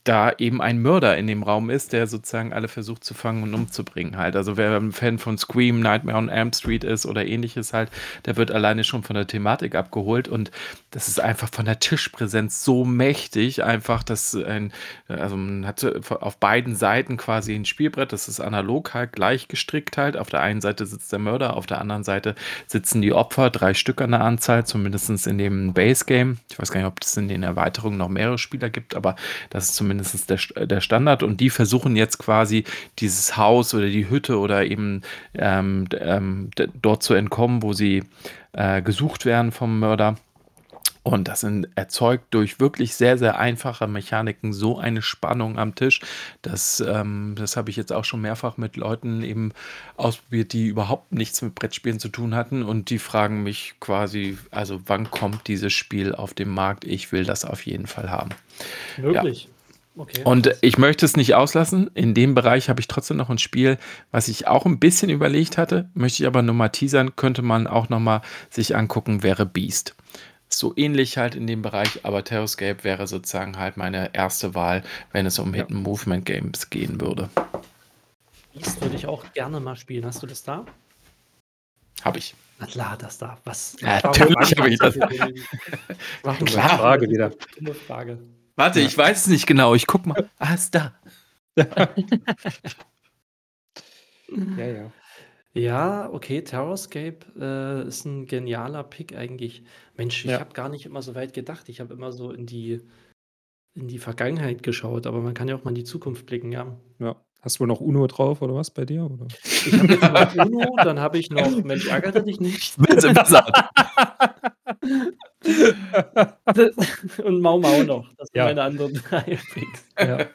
da eben ein Mörder in dem Raum ist, der sozusagen alle versucht zu fangen und umzubringen halt. Also wer ein Fan von Scream, Nightmare on Elm Street ist oder ähnliches halt, der wird alleine schon von der Thematik abgeholt und das ist einfach von der Tischpräsenz so mächtig, einfach, dass ein, also man hat auf beiden Seiten quasi ein Spielbrett, das ist analog halt gleich gestrickt halt. Auf der einen Seite sitzt der Mörder, auf der anderen Seite sitzen die Opfer, drei Stück an der Anzahl, zumindest in dem Base-Game. Ich weiß gar nicht, ob es in den Erweiterungen noch mehrere Spieler gibt, aber das ist zumindest der, der Standard und die versuchen jetzt quasi dieses Haus oder die Hütte oder eben ähm, ähm, d- dort zu entkommen, wo sie äh, gesucht werden vom Mörder. Und das sind, erzeugt durch wirklich sehr, sehr einfache Mechaniken so eine Spannung am Tisch. Das, ähm, das habe ich jetzt auch schon mehrfach mit Leuten eben ausprobiert, die überhaupt nichts mit Brettspielen zu tun hatten. Und die fragen mich quasi, also wann kommt dieses Spiel auf den Markt? Ich will das auf jeden Fall haben. Wirklich? Okay, Und krass. ich möchte es nicht auslassen. In dem Bereich habe ich trotzdem noch ein Spiel, was ich auch ein bisschen überlegt hatte, möchte ich aber nur mal teasern, könnte man auch noch mal sich angucken, wäre Beast. So ähnlich halt in dem Bereich, aber Terrascape wäre sozusagen halt meine erste Wahl, wenn es um Ja. Hidden Movement Games gehen würde. Beast würde ich auch gerne mal spielen. Hast du das da? Habe ich. Na klar, das da. Was? Ja, warum natürlich fragst du habe ich das. Warum Dumme fragst du Frage diese wieder. Dumme Frage. Warte, Ja. ich weiß es nicht genau. Ich guck mal. Ah, ist da. Ja, ja. Ja, okay, Terrascape äh, ist ein genialer Pick eigentlich. Mensch, ich Ja. habe gar nicht immer so weit gedacht. Ich habe immer so in die, in die Vergangenheit geschaut, aber man kann ja auch mal in die Zukunft blicken, ja. Ja. Hast du wohl noch Uno drauf oder was bei dir? Oder? Ich habe jetzt noch Uno, dann habe ich noch Mensch, ärgere dich nicht. Wenn's Wizard. Und Mau Mau noch. Das sind Ja. meine anderen drei Picks. Ja.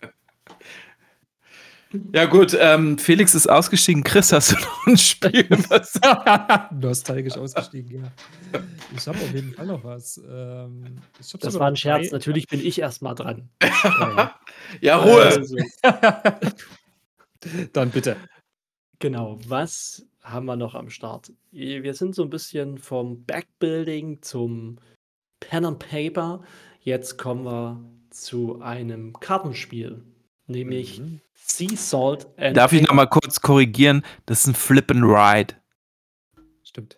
Ja gut, ähm, Felix ist ausgestiegen. Chris, hast du noch ein Spiel? Was? Nostalgisch ausgestiegen, ja. Ich habe auf jeden Fall noch was. Ähm, ich hab Das sogar war noch ein Scherz. drei. Natürlich bin ich erstmal dran. Ja, Ja, Ruhe. Also, ja. Dann bitte. genau. Was haben wir noch am Start? Wir sind so ein bisschen vom Backbuilding zum Pen and Paper. Jetzt kommen wir zu einem Kartenspiel, nämlich Mhm. Sea Salt and Darf ich noch Paper. mal kurz korrigieren? Das ist ein Flip and Ride. Stimmt.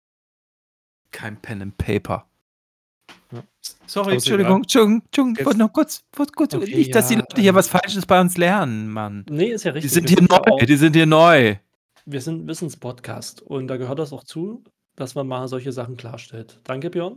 Kein Pen and Paper. Ja. Sorry, Aber ist Entschuldigung, Entschuldigung, Entschuldigung, Jetzt- wollte noch kurz, kurz, kurz Okay, nicht, dass die ja, Leute hier ähm, was Falsches bei uns lernen, Mann. Nee, ist ja Die richtig. sind Wir hier ja neu, auch, die sind hier neu. wir sind ein Wissenspodcast und da gehört das auch zu, dass man mal solche Sachen klarstellt. Danke, Björn.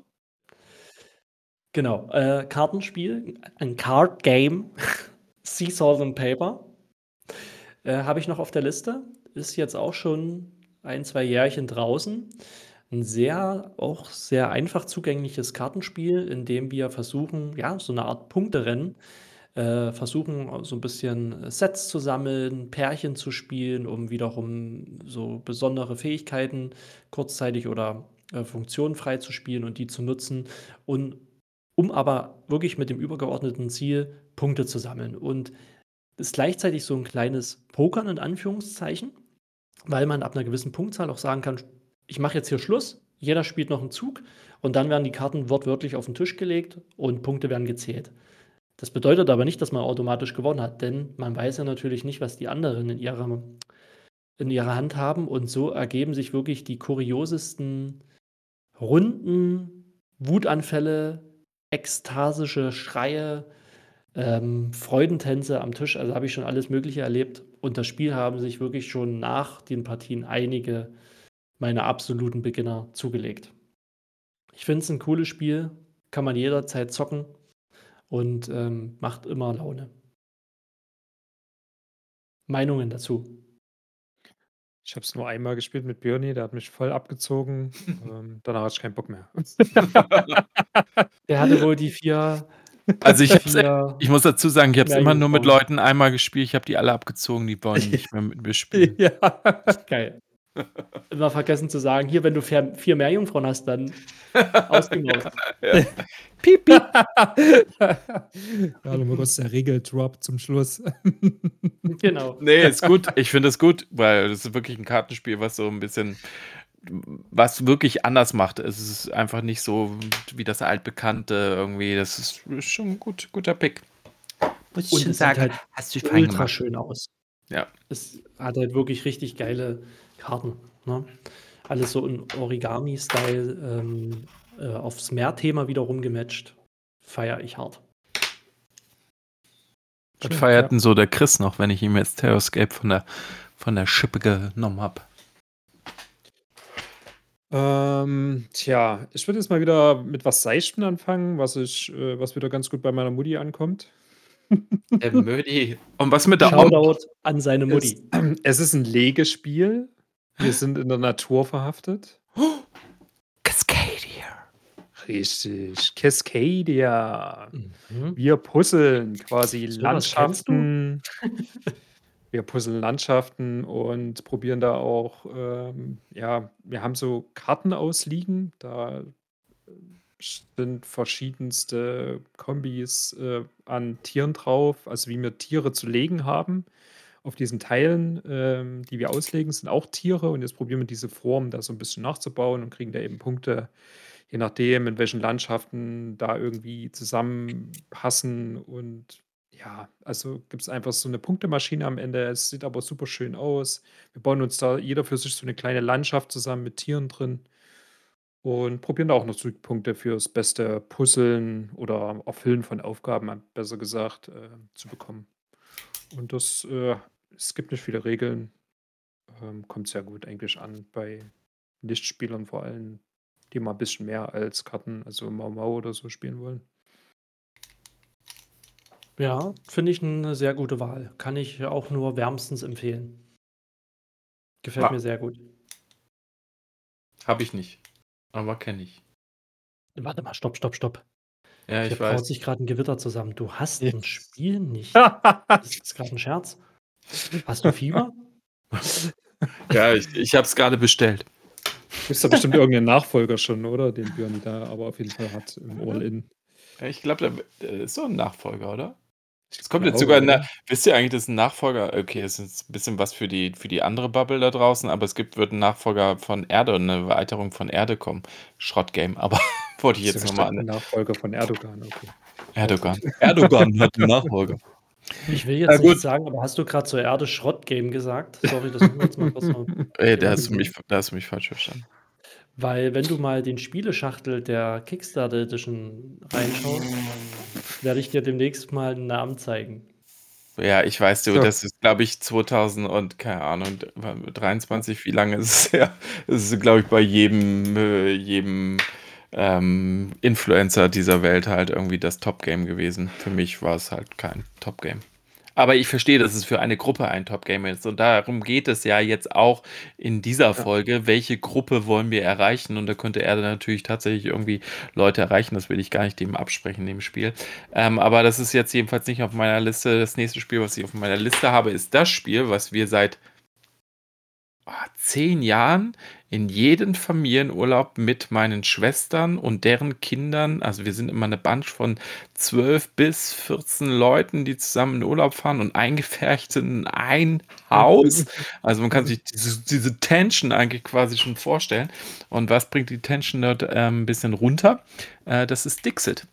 Genau, äh, Kartenspiel, ein Card Game, Sea Salt and Paper. Äh, habe ich noch auf der Liste. Ist jetzt auch schon ein, zwei Jährchen draußen. Ein sehr, auch sehr einfach zugängliches Kartenspiel, in dem wir versuchen, ja, so eine Art Punkterennen, äh, versuchen so ein bisschen Sets zu sammeln, Pärchen zu spielen, um wiederum so besondere Fähigkeiten kurzzeitig oder äh, Funktionen freizuspielen und die zu nutzen. Und um aber wirklich mit dem übergeordneten Ziel Punkte zu sammeln. Und ist gleichzeitig so ein kleines Pokern in Anführungszeichen, weil man ab einer gewissen Punktzahl auch sagen kann, ich mache jetzt hier Schluss, jeder spielt noch einen Zug und dann werden die Karten wortwörtlich auf den Tisch gelegt und Punkte werden gezählt. Das bedeutet aber nicht, dass man automatisch gewonnen hat, denn man weiß ja natürlich nicht, was die anderen in ihrer, in ihrer Hand haben und so ergeben sich wirklich die kuriosesten Runden, Wutanfälle, ekstasische Schreie, ähm, Freudentänze am Tisch, also habe ich schon alles Mögliche erlebt. Und das Spiel haben sich wirklich schon nach den Partien einige meiner absoluten Beginner zugelegt. Ich finde es ein cooles Spiel, kann man jederzeit zocken und ähm, macht immer Laune. Meinungen dazu? Ich habe es nur einmal gespielt mit Björni, der hat mich voll abgezogen. ähm, danach hatte ich keinen Bock mehr. Der hatte wohl die vier. Also ich, hab's, vier ich muss dazu sagen, ich habe es immer nur mit Meerjungfrauen. Leuten einmal gespielt, ich habe die alle abgezogen, die wollen nicht mehr mit mir spielen. ja. Geil. Immer vergessen zu sagen, hier, wenn du vier, vier Meerjungfrauen hast, dann aus dem Haus. Piep, piep. ja, dann mal kurz der Regeldrop zum Schluss. Genau. Nee, ist gut. Ich finde es gut, weil das ist wirklich ein Kartenspiel, was so ein bisschen, was wirklich anders macht. Es ist einfach nicht so wie das altbekannte irgendwie. Das ist schon ein gut, guter Pick. muss ich Und schon es sieht sagen, halt hast du fein ultra gemacht. schön aus. Ja. Es hat halt wirklich richtig geile Karten, ne? Alles so in Origami-Style, ähm, äh, aufs Meer-Thema wiederum gematcht. Feiere ich hart. Was Schön, feiert ja. denn so der Chris noch, wenn ich ihm jetzt Terrascape von der, von der Schippe genommen habe? Ähm, tja, ich würde jetzt mal wieder mit was Seichtem anfangen, was ich, äh, was wieder ganz gut bei meiner Mutti ankommt. Der Mödi. Und was mit der Oma? Shoutout an seine Es, Mutti. es ist ein Legespiel. Wir sind in der Natur verhaftet. Cascadia. Richtig, Cascadia. Mhm. Wir puzzeln quasi So was kennst du? Landschaften. Wir puzzeln Landschaften und probieren da auch, ähm, ja, wir haben so Karten ausliegen. Da äh, sind verschiedenste Kombis äh, an Tieren drauf, also wie wir Tiere zu legen haben. Auf diesen Teilen, ähm, die wir auslegen, sind auch Tiere und jetzt probieren wir diese Form da so ein bisschen nachzubauen und kriegen da eben Punkte, je nachdem, in welchen Landschaften da irgendwie zusammenpassen und ja, also gibt es einfach so eine Punktemaschine am Ende. Es sieht aber super schön aus. Wir bauen uns da jeder für sich so eine kleine Landschaft zusammen mit Tieren drin und probieren da auch noch Punkte fürs beste Puzzeln oder Erfüllen von Aufgaben, besser gesagt, äh, zu bekommen. Und das, äh es gibt nicht viele Regeln, ähm, kommt sehr gut eigentlich an bei Nichtspielern vor allem, die mal ein bisschen mehr als Karten, also Mau Mau oder so spielen wollen. Ja, finde ich eine sehr gute Wahl. Kann ich auch nur wärmstens empfehlen. Gefällt Ah, mir sehr gut. habe ich nicht. Aber kenne ich. Warte mal, stopp, stopp, stopp. Ja, Hier ich braut weiß. sich gerade ein Gewitter zusammen. Du hast Ja. ein Spiel nicht. Ist das gerade ein Scherz? Hast du Fieber? Ja, ich, ich habe es gerade bestellt. Gibt's da bestimmt irgendeinen Nachfolger schon, oder? Den Björn da aber auf jeden Fall hat im All-In. Ja, ich glaube, da ist so ein Nachfolger, oder? Ich Es kommt jetzt glaube, sogar, na, oder? wisst ihr eigentlich, das ist ein Nachfolger? Okay, es ist ein bisschen was für die, für die andere Bubble da draußen, aber es gibt, wird ein Nachfolger von Erde und eine Erweiterung von Erde kommen. Schrottgame, aber wollte ich Ist ja jetzt nochmal bestimmt an ein Nachfolger von Erdogan, okay. Erdogan. Erdogan hat einen Nachfolger. Ich will Na jetzt gut. nichts sagen, aber hast du gerade zur Erde Schrottgame gesagt? Sorry, das müssen wir jetzt mal kurz noch Ey, da hast du mich, thematisieren. da hast du mich falsch verstanden. Weil wenn du mal den Spieleschachtel der Kickstarter Edition reinschaust, werde ich dir demnächst mal 'n Namen zeigen. Ja, ich weiß, du, So. das ist, glaube ich, zweitausend und keine Ahnung, dreiundzwanzig, wie lange ist es her? Das ist, glaube ich, bei jedem, äh, jedem ähm, Influencer dieser Welt halt irgendwie das Top-Game gewesen. Für mich war es halt kein Top-Game. Aber ich verstehe, dass es für eine Gruppe ein Top-Game ist. Und darum geht es ja jetzt auch in dieser Ja. Folge. Welche Gruppe wollen wir erreichen? Und da könnte er natürlich tatsächlich irgendwie Leute erreichen. Das will ich gar nicht dem absprechen, dem Spiel. Ähm, aber das ist jetzt jedenfalls nicht auf meiner Liste. Das nächste Spiel, was ich auf meiner Liste habe, ist das Spiel, was wir seit oh, zehn Jahren in jeden Familienurlaub mit meinen Schwestern und deren Kindern, also wir sind immer eine Bunch von zwölf bis vierzehn Leuten, die zusammen in Urlaub fahren und eingepfercht sind in ein Haus. Also man kann sich diese, diese Tension eigentlich quasi schon vorstellen. Und was bringt die Tension dort ähm, ein bisschen runter? Äh, das ist Dixit.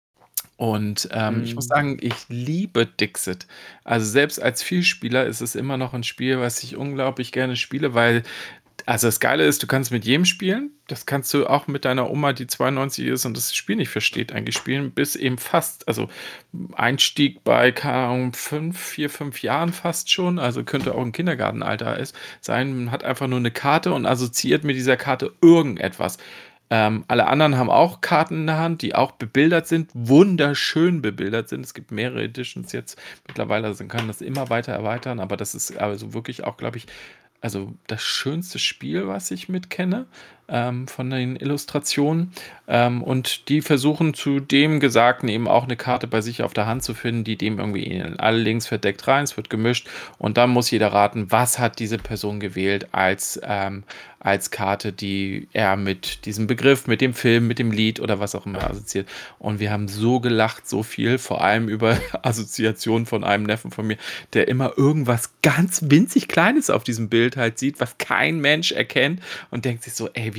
Und ähm, ich muss Mhm. sagen, ich liebe Dixit. Also selbst als Vielspieler ist es immer noch ein Spiel, was ich unglaublich gerne spiele, weil, also das Geile ist, du kannst mit jedem spielen. Das kannst du auch mit deiner Oma, die zweiundneunzig ist und das Spiel nicht versteht, eigentlich spielen, bis eben fast, also Einstieg bei, keine Ahnung, fünf, vier, fünf Jahren fast schon. Also könnte auch ein Kindergartenalter ist, sein. Man hat einfach nur eine Karte und assoziiert mit dieser Karte irgendetwas. Ähm, alle anderen haben auch Karten in der Hand, die auch bebildert sind, wunderschön bebildert sind. Es gibt mehrere Editions jetzt mittlerweile, also man kann das immer weiter erweitern, aber das ist also wirklich auch, glaube ich, also das schönste Spiel, was ich mitkenne, ähm, von den Illustrationen. Ähm, und die versuchen zu dem Gesagten eben auch eine Karte bei sich auf der Hand zu finden, die dem irgendwie ähneln. Alle Links verdeckt rein, es wird gemischt und dann muss jeder raten, was hat diese Person gewählt als, ähm, als Karte, die er mit diesem Begriff, mit dem Film, mit dem Lied oder was auch immer assoziiert. Und wir haben so gelacht, so viel, vor allem über Assoziationen von einem Neffen von mir, der immer irgendwas ganz winzig Kleines auf diesem Bild halt sieht, was kein Mensch erkennt und denkt sich so, ey, wie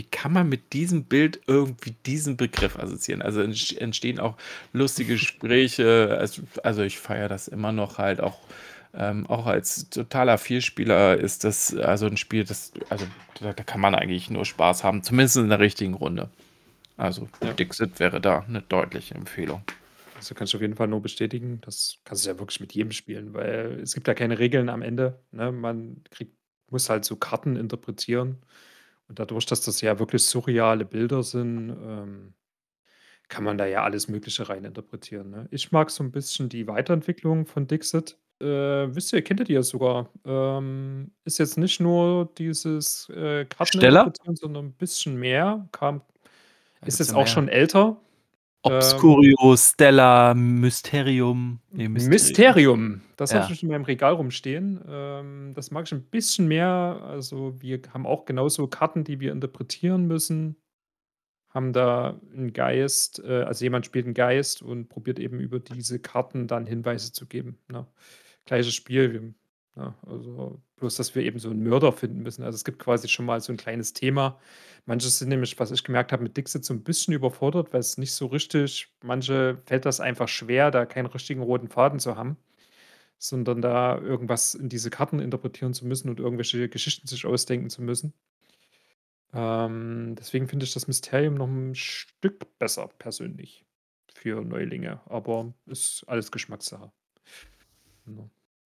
wie kann man mit diesem Bild irgendwie diesen Begriff assoziieren? Also entsch- entstehen auch lustige Gespräche. Also, also ich feiere das immer noch halt auch. Ähm, auch als totaler Vielspieler ist das also ein Spiel, das, also da, da kann man eigentlich nur Spaß haben, zumindest in der richtigen Runde. Also Ja. Dixit wäre da eine deutliche Empfehlung. Also kannst du auf jeden Fall nur bestätigen. Das kannst du ja wirklich mit jedem spielen, weil es gibt ja keine Regeln am Ende. Ne? Man kriegt, muss halt so Karten interpretieren. Und dadurch, dass das ja wirklich surreale Bilder sind, ähm, kann man da ja alles Mögliche rein interpretieren. Ne? Ich mag so ein bisschen die Weiterentwicklung von Dixit. Äh, wisst ihr, kennt ihr die ja sogar. Ähm, ist jetzt nicht nur dieses äh, Steller? Karteninterpretieren, sondern ein bisschen mehr. Kam, Da ist gibt es ja jetzt auch mehr. schon älter. Ähm, Obscurio, Stella, Mysterium. Nee, Mysterium. Mysterium, das habe ich Ja. schon in meinem Regal rumstehen. Ähm, das mag ich ein bisschen mehr. Also, wir haben auch genauso Karten, die wir interpretieren müssen, haben da 'n Geist, äh also, jemand spielt 'n Geist und probiert eben über diese Karten dann Hinweise zu geben, ne? Gleiches Spiel, wir ne, also, bloß dass wir eben so 'n Mörder finden müssen. Also, es gibt quasi schon mal so 'n kleines Thema. Manche sind nämlich, was ich gemerkt habe, mit Dixit so 'n bisschen überfordert, weil's nicht so richtig manche fällt das einfach schwer, da keinen richtigen roten Faden zu haben, sondern da irgendwas in diese Karten interpretieren zu müssen und irgendwelche Geschichten sich ausdenken zu müssen. Ähm, deswegen finde ich das Mysterium noch 'n Stück besser persönlich für Neulinge, aber ist alles Geschmackssache. Genau.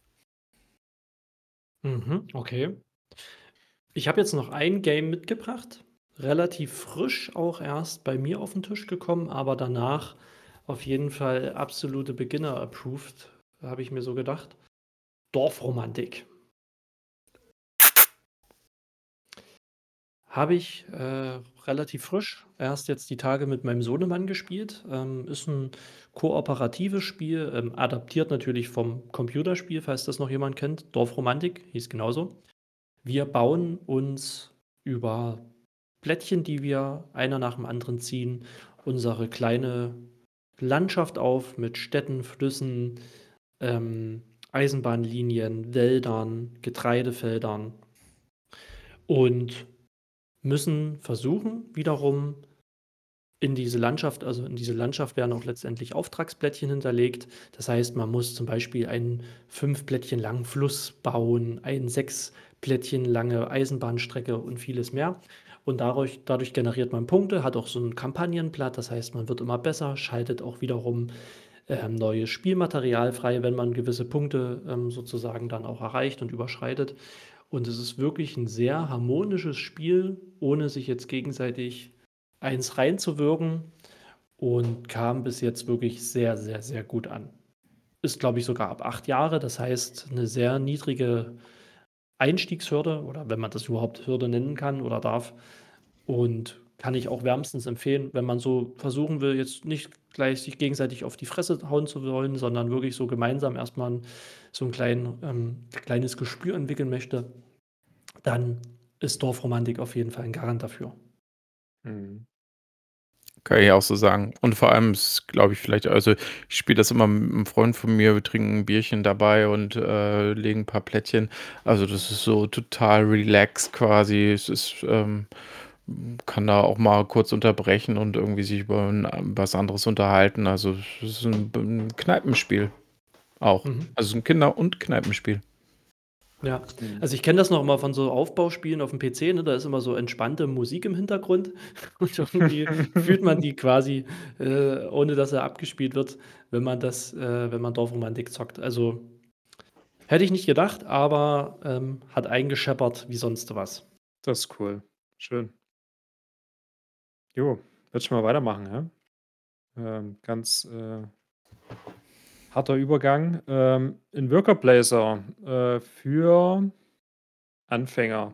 Mhm, okay. Ich habe jetzt noch ein Game mitgebracht, relativ frisch auch erst bei mir auf den Tisch gekommen, aber danach auf jeden Fall absolute Beginner approved, habe ich mir so gedacht. Dorfromantik. Habe ich, äh, relativ frisch erst jetzt die Tage mit meinem Sohnemann gespielt. Ähm, ist ein kooperatives Spiel, ähm, adaptiert natürlich vom Computerspiel, falls das noch jemand kennt. Dorfromantik hieß genauso. Wir bauen uns über Plättchen, die wir einer nach dem anderen ziehen, unsere kleine Landschaft auf mit Städten, Flüssen, ähm, Eisenbahnlinien, Wäldern, Getreidefeldern und müssen versuchen, wiederum in diese Landschaft also in diese Landschaft werden auch letztendlich Auftragsplättchen hinterlegt. Das heißt, man muss zum Beispiel einen fünf Plättchen langen Fluss bauen, einen sechs Plättchen lange Eisenbahnstrecke und vieles mehr. Und dadurch dadurch generiert man Punkte, hat auch so ein Kampagnenblatt. Das heißt, man wird immer besser, schaltet auch wiederum, ähm, neues Spielmaterial frei, wenn man gewisse Punkte, ähm, sozusagen dann auch erreicht und überschreitet. Und es ist wirklich ein sehr harmonisches Spiel, ohne sich jetzt gegenseitig eins reinzuwirken und kam bis jetzt wirklich sehr, sehr, sehr gut an. Ist, glaube ich, sogar ab acht Jahre, das heißt, eine sehr niedrige Einstiegshürde oder wenn man das überhaupt Hürde nennen kann oder darf und kann ich auch wärmstens empfehlen, wenn man so versuchen will, jetzt nicht gleich sich gegenseitig auf die Fresse hauen zu wollen, sondern wirklich so gemeinsam erst mal so ein klein ähm, kleines Gespür entwickeln möchte, dann ist Dorfromantik auf jeden Fall ein Garant dafür. Mhm. Kann ich auch so sagen. Und vor allem ist, glaube ich, vielleicht, also ich spiele das immer mit einem Freund von mir, wir trinken ein Bierchen dabei und äh, legen ein paar Plättchen. Also das ist so total relaxed quasi. Es ist, ähm, kann da auch mal kurz unterbrechen und irgendwie sich über ein, was anderes unterhalten. Also es ist ein, ein Kneipenspiel auch. Mhm. Also es ist ein Kinder- und Kneipenspiel. Ja, Mhm. also ich kenne das noch mal von so Aufbauspielen auf dem P C, ne? Da ist immer so entspannte Musik im Hintergrund und irgendwie fühlt man die quasi, äh, ohne dass er abgespielt wird, wenn man das äh, wenn man Dorfromantik zockt. Also, hätte ich nicht gedacht, aber, ähm, hat eingescheppert wie sonst was. Das ist cool. Schön. Jo, würde ich mal weitermachen, ja? Ähm, ganz, äh, harter Übergang. Ähm, 'n Worker Placer, äh, für Anfänger.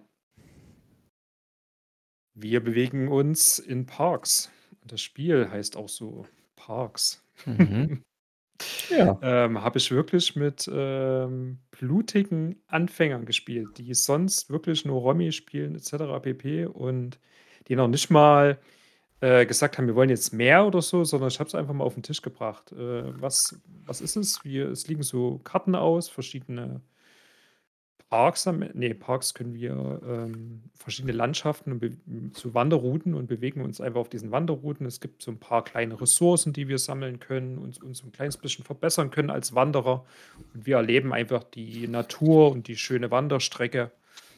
Wir bewegen uns in Parks. Und das Spiel heißt auch so, Parks. Mhm. Ja. Ähm, habe ich wirklich mit, ähm, blutigen Anfängern gespielt, die sonst wirklich nur Romy spielen et cetera pp. Und die noch nicht mal, äh, gesagt haben: „Wir wollen jetzt mehr“ oder so, sondern ich habe es einfach mal auf den Tisch gebracht. Äh, was was ist es? Wir es liegen so Karten aus, verschiedene Parks am ne, Parks können wir, ähm, verschiedene Landschaften und be so Wanderrouten und bewegen uns einfach auf diesen Wanderrouten. Es gibt so ein paar kleine Ressourcen, die wir sammeln können und uns so 'n kleines bisschen verbessern können als Wanderer. Und wir erleben einfach die Natur und die schöne Wanderstrecke.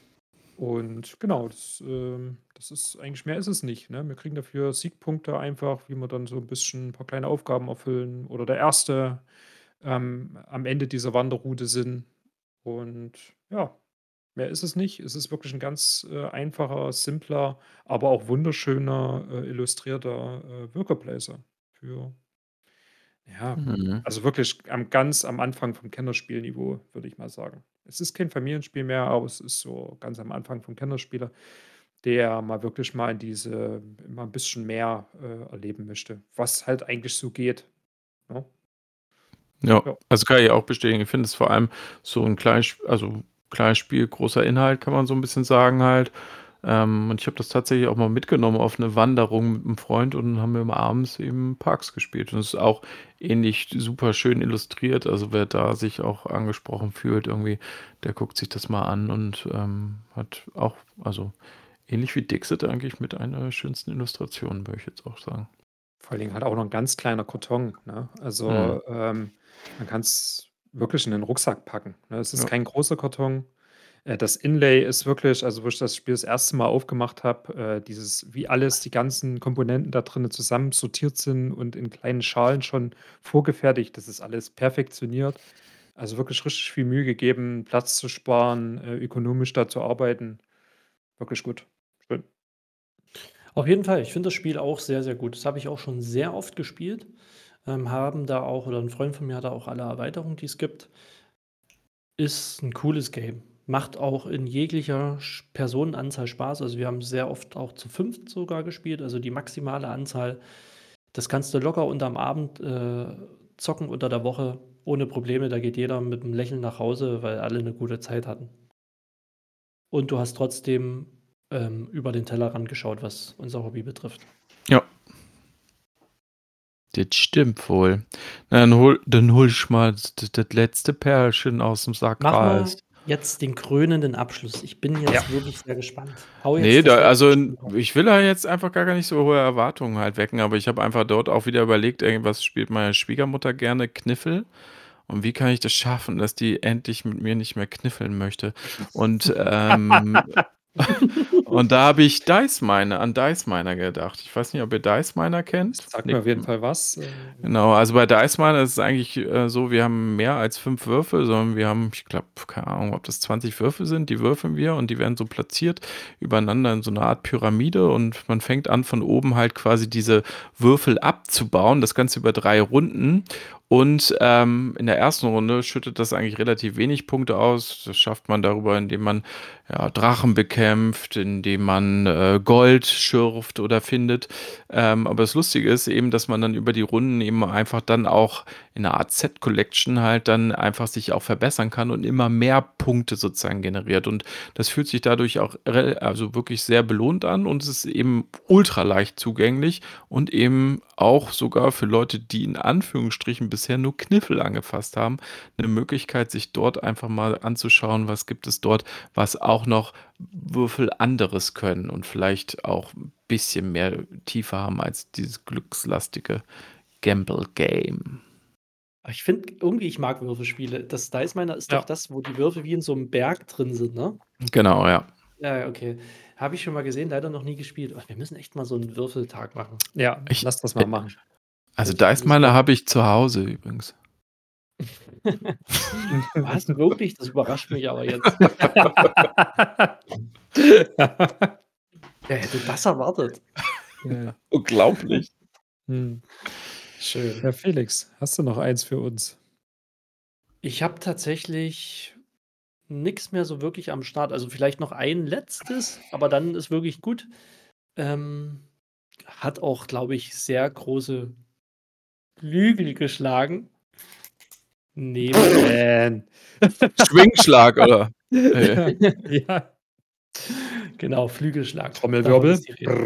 Und genau, das, ähm das ist eigentlich mehr ist es nicht, ne? Wir kriegen dafür Siegpunkte einfach, wie wir dann so ein bisschen ein paar kleine Aufgaben erfüllen oder der Erste ähm, am Ende dieser Wanderroute sind. Und ja, mehr ist es nicht. Es ist wirklich ein ganz, äh, einfacher, simpler, aber auch wunderschöner, äh, illustrierter, äh, Worker Placer für ja, Mhm. also wirklich am ganz am Anfang vom Kennerspielniveau, würde ich mal sagen. Es ist kein Familienspiel mehr, aber es ist so ganz am Anfang vom Kennerspieler, der mal wirklich mal diese mal ein bisschen mehr, äh, erleben möchte, was halt eigentlich so geht, ne? Ja, Ja. also kann ich auch bestätigen. Ich finde es vor allem so ein kleines also kleines Spiel, großer Inhalt, kann man so ein bisschen sagen halt. Ähm, und ich habe das tatsächlich auch mal mitgenommen auf eine Wanderung mit einem Freund und dann haben wir immer abends eben Parks gespielt. Und es ist auch ähnlich super schön illustriert. Also, wer da sich auch angesprochen fühlt irgendwie, der guckt sich das mal an und, ähm, hat auch also ähnlich wie Dixit eigentlich mit einer der schönsten Illustrationen, würde ich jetzt auch sagen. Vor allen Dingen halt auch noch 'n ganz kleiner Karton, ne? Mhm. Also, ähm, man kann's wirklich in den Rucksack packen, ne? Es ist Ja. kein großer Karton. Äh, das Inlay ist wirklich also, wo ich das Spiel das erste Mal aufgemacht habe, äh, dieses wie alles die ganzen Komponenten da drinnen zusammen sortiert sind und in kleinen Schalen schon vorgefertigt. Das ist alles perfektioniert. Also, wirklich richtig viel Mühe gegeben, Platz zu sparen, äh, ökonomisch da zu arbeiten. Wirklich gut. Schön. Auf jeden Fall, ich finde das Spiel auch sehr, sehr gut. Das habe ich auch schon sehr oft gespielt, ähm, haben da auch oder ein Freund von mir hat da auch alle Erweiterungen, die es gibt. Ist ein cooles Game. Macht auch in jeglicher Sch Personenanzahl Spaß. Also, wir haben sehr oft auch zu fünft sogar gespielt, also die maximale Anzahl. Das kannst du locker unterm Abend, äh, zocken unter der Woche ohne Probleme. Da geht jeder mit 'm Lächeln nach Hause, weil alle 'ne gute Zeit hatten. Und du hast trotzdem, ähm, über den Tellerrand geschaut, was unser Hobby betrifft. Ja. Das stimmt wohl. Na, dann hol dann hol ich mal das das letzte Perlchen aus dem Sack Mach raus. mal jetzt den krönenden Abschluss. Ich bin Ja. jetzt wirklich sehr gespannt. Hau Ne, jetzt da das letzte also, Spiel n raus. ich will da jetzt einfach gar nicht so hohe Erwartungen halt wecken, aber ich habe einfach dort auch wieder überlegt, irgendwas spielt meine Schwiegermutter gerne, Kniffel. Und wie kann ich das schaffen, dass die endlich mit mir nicht mehr kniffeln möchte? Und, ähm und da habe ich Dice Miner an Dice Miner gedacht. Ich weiß nicht, ob ihr Dice Miner kennt? Sagt mir Nickt auf jeden Fall was, äh Genau, also bei Dice Miner ist es eigentlich, äh, so, wir haben mehr als fünf Würfel, sondern wir haben, ich glaube, keine Ahnung, ob das zwanzig Würfel sind, die würfeln wir und die werden so platziert übereinander in so 'ne Art Pyramide und man fängt an, von oben halt quasi diese Würfel abzubauen, das Ganze über drei Runden. Und, ähm, in der ersten Runde schüttet das eigentlich relativ wenig Punkte aus. Das schafft man darüber, indem man, ja, Drachen bekämpft, indem man, äh, Gold schürft oder findet. Ähm, aber das Lustige ist eben, dass man dann über die Runden eben einfach dann auch in 'ner Art Set Collection halt dann einfach sich auch verbessern kann und immer mehr Punkte sozusagen generiert. Und das fühlt sich dadurch auch rel also wirklich sehr belohnt an und es ist eben ultra leicht zugänglich und eben auch sogar für Leute, die in Anführungsstrichen bisher nur Kniffel angefasst haben, 'ne Möglichkeit, sich dort einfach mal anzuschauen, was gibt es dort, was auch noch Würfel anderes können und vielleicht auch 'n bisschen mehr Tiefe haben als dieses glückslastige Gamble Game. Aber ich finde irgendwie ich mag Würfelspiele. Das Dice Miner ist doch Ja. das, wo die Würfel wie in so 'm Berg drin sind, ne? Genau, ja. Ja, ja, okay. Habe ich schon mal gesehen, leider noch nie gespielt. Oh, wir müssen echt mal so 'n Würfeltag machen. Ja, Ich lass das äh, mal machen. also Finde ich Dice irgendwie Miner super. habe ich zu Hause übrigens. Was, wirklich? Das überrascht mich aber jetzt. Wer hätte das erwartet? Ja. Unglaublich. Mhm. Ja, Schön. Felix, hast du noch eins für uns? Ich habe tatsächlich nix mehr so wirklich am Start. Also, vielleicht noch ein letztes, aber dann ist wirklich gut. Ähm, hat auch, glaube ich, sehr große Flügel geschlagen. Nämlich Man. Schwingschlag, oder? Äh. Ja, ja. Genau, Flügelschlag, davon Trommelwirbel. ist die Rede.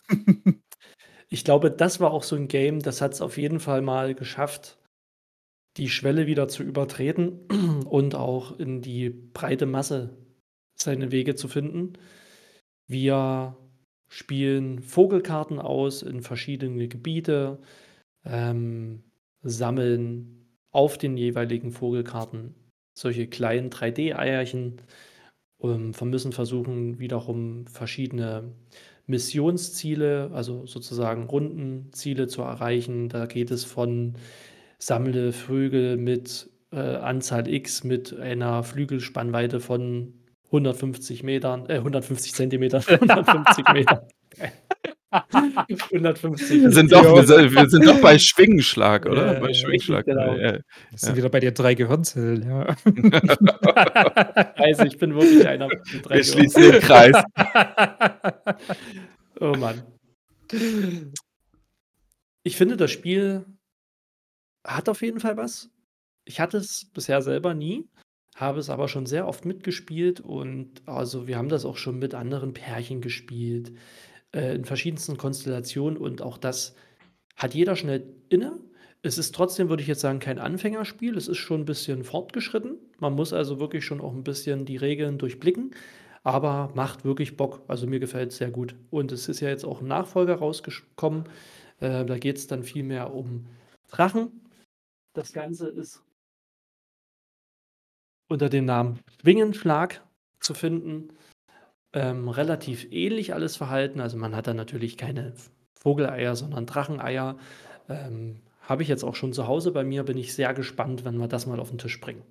Ich glaube, das war auch so 'n Game, das hat's auf jeden Fall mal geschafft, die Schwelle wieder zu übertreten und auch in die breite Masse seine Wege zu finden. Wir spielen Vogelkarten aus in verschiedene Gebiete, ähm, sammeln auf den jeweiligen Vogelkarten solche kleinen drei D-Eierchen, ähm, wir müssen versuchen, wiederum verschiedene Missionsziele, also sozusagen Rundenziele zu erreichen. Da geht es von sammle Vögel mit äh, Anzahl X mit einer Flügelspannweite von hundertfünfzig Metern, äh, hundertfünfzig Zentimetern, hundertfünfzig Metern. hundertfünfzig. Wir sind doch, Jo. wir sind, wir sind doch bei Schwingenschlag, oder? Ja, Bei ja, Schwingenschlag. genau. Ja, ja. Wir sind wieder bei den drei Gehirnzellen, ja. Also ich bin wirklich einer von den drei Wir schließen den Kreis. Oh Mann. Ich finde, das Spiel hat auf jeden Fall was. Ich hatte es bisher selber nie, habe es aber schon sehr oft mitgespielt und also wir haben das auch schon mit anderen Pärchen gespielt, äh, in verschiedensten Konstellationen und auch das hat jeder schnell inne. Es ist trotzdem, würde ich jetzt sagen, kein Anfängerspiel. Es ist schon ein bisschen fortgeschritten. Man muss also wirklich schon auch ein bisschen die Regeln durchblicken, aber macht wirklich Bock. Also mir gefällt es sehr gut. Und es ist ja jetzt auch ein Nachfolger rausgekommen. Äh, da geht es dann viel mehr um Drachen. Das Ganze ist unter dem Namen Schwingenschlag zu finden. Ähm, relativ ähnlich alles Verhalten. Also man hat dann natürlich keine Vogeleier, sondern Dracheneier. Ähm, habe ich jetzt auch schon zu Hause bei mir. Bin ich sehr gespannt, wenn wir das mal auf den Tisch bringen.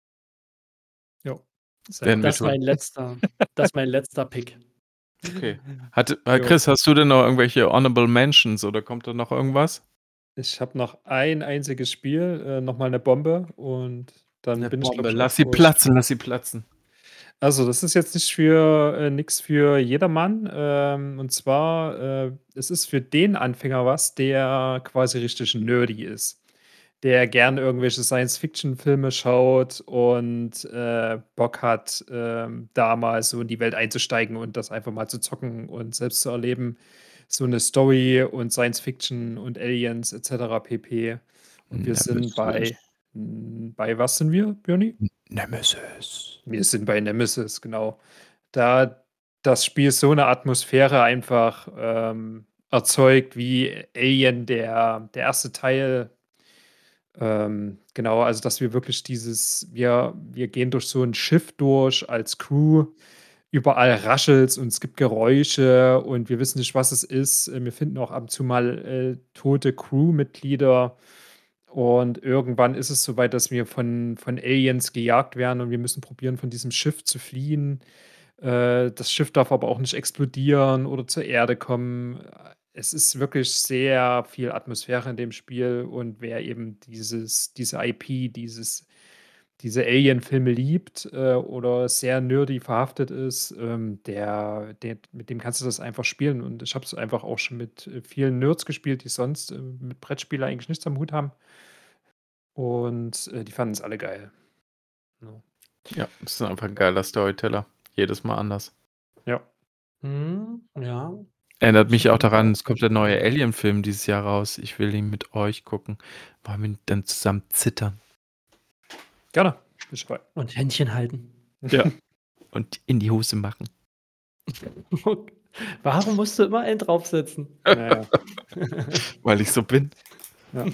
Jo. Sehr Werden gut. wir Das ist tun. mein letzter, das ist mein letzter Pick. Okay. Hat, äh, Jo. Chris, hast du denn noch irgendwelche Honorable Mentions oder kommt da noch irgendwas? Ich habe noch ein einziges Spiel, äh, noch mal 'ne Bombe und dann Eine bin ich, glaube Bombe. ich, Lass auch sie durch. platzen, lass sie platzen. Also, das ist jetzt nicht für äh, nix für jedermann. Ähm, und zwar, äh, es ist für den Anfänger was, der quasi richtig nerdy ist. Der gerne irgendwelche Science-Fiction-Filme schaut und, äh, Bock hat, ähm, da mal so in die Welt einzusteigen und das einfach mal zu zocken und selbst zu erleben. So eine Story und Science-Fiction und Aliens et cetera pp. Und wir sind bei Nemesis. hm, bei was sind wir, Björni? Nemesis. Wir sind bei Nemesis, genau. Da das Spiel so eine Atmosphäre einfach, ähm, erzeugt wie Alien, der der erste Teil. Ähm, genau, also, dass wir wirklich dieses wir wir gehen durch so ein Schiff durch als Crew. Überall raschelt's und es gibt Geräusche und wir wissen nicht, was es ist. Äh, wir finden auch ab und zu mal, äh, tote Crewmitglieder und irgendwann ist es so weit, dass wir von von Aliens gejagt werden und wir müssen probieren, von diesem Schiff zu fliehen. Äh, das Schiff darf aber auch nicht explodieren oder zur Erde kommen. Es ist wirklich sehr viel Atmosphäre in dem Spiel und wer eben dieses diese I P, dieses diese Alien-Filme liebt, äh, oder sehr nerdy verhaftet ist, ähm, der der mit dem kannst du das einfach spielen. Und ich habe es einfach auch schon mit, äh, vielen Nerds gespielt, die sonst, äh, mit Brettspielen eigentlich nichts am Hut haben. Und, äh, die fanden es alle geil. Ja. Ja, das ist einfach ein geiler Storyteller. Jedes Mal anders. Ja. Mhm, ja. Erinnert Das mich auf auch jeden Fall daran, auch es kommt sehr der neue spannend. Alien-Film dieses Jahr raus. Ich will ihn mit euch gucken. Wollen wir dann zusammen zittern? Gerne. Bin ich dabei. Und Händchen halten. Ja. Und in die Hose machen. Warum musst du immer einen draufsetzen? Ja, ja. Weil ich so bin. Ja.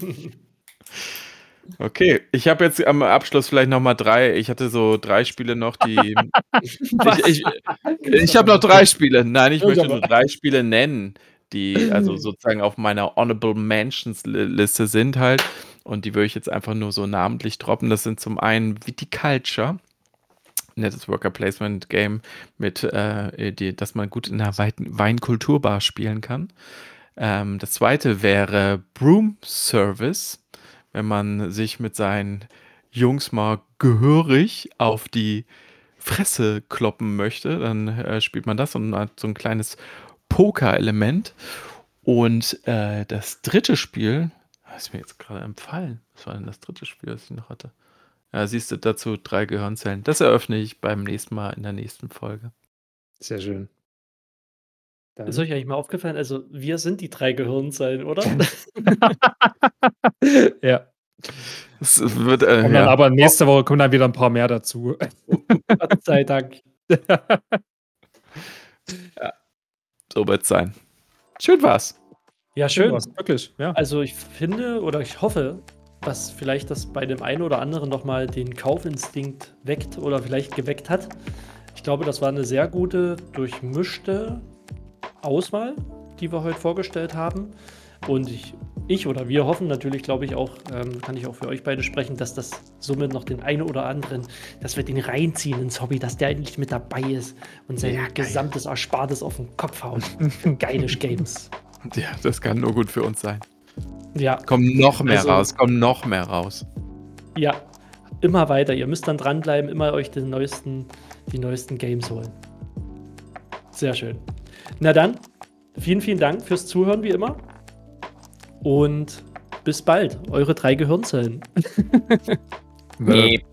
Okay, ich habe jetzt am Abschluss vielleicht noch mal drei. Ich hatte so drei Spiele noch, die Was? ich ich ich habe noch drei Spiele. Nein, ich Das ist möchte aber nur drei Spiele nennen, die also sozusagen auf meiner Honorable Mentions Li Liste sind halt und die würde ich jetzt einfach nur so namentlich droppen. Das sind zum einen Viticulture, nettes Worker Placement Game mit, äh, die das man gut in 'ner Wein Weinkulturbar spielen kann. Ähm, das zweite wäre Broom Service, wenn man sich mit seinen Jungs mal gehörig auf die Fresse kloppen möchte, dann, äh, spielt man das und hat so 'n kleines Poker-Element. Und, äh, das dritte Spiel was ist mir jetzt grade entfallen. Was war denn das dritte Spiel, was ich noch hatte? Ja, siehst du, dazu drei Gehirnzellen. Das eröffne ich beim nächsten Mal in der nächsten Folge. Sehr schön. Ist Dann euch eigentlich mal aufgefallen, also wir sind die drei Gehirnzellen, oder? Ja. Es wird, äh, Und dann ja. aber nächste Woche kommen dann wieder ein paar mehr dazu. Gott sei Dank. So wird's sein. Schön war's. Ja, schön. Was, wirklich, ja. Also ich finde oder ich hoffe, dass vielleicht das bei dem einen oder anderen nochmal den Kaufinstinkt weckt oder vielleicht geweckt hat. Ich glaube, das war eine sehr gute, durchmischte Auswahl, die wir heute vorgestellt haben. Und ich, ich oder wir hoffen natürlich, glaube ich auch, ähm, kann ich auch für euch beide sprechen, dass das somit noch den einen oder anderen, dass wir den reinziehen ins Hobby, dass der endlich mit dabei ist und sein Ja, geil. gesamtes Erspartes auf den Kopf haut. Geile Games. Ja, das kann nur gut für uns sein. Ja, Kommen noch mehr Also- raus, kommen noch mehr raus. ja, immer weiter. Ihr müsst dann dranbleiben, immer euch den neuesten, die neuesten Games holen. Sehr schön. Na dann, vielen, vielen Dank fürs Zuhören wie immer. Und bis bald, eure drei Gehirnzellen. Nee.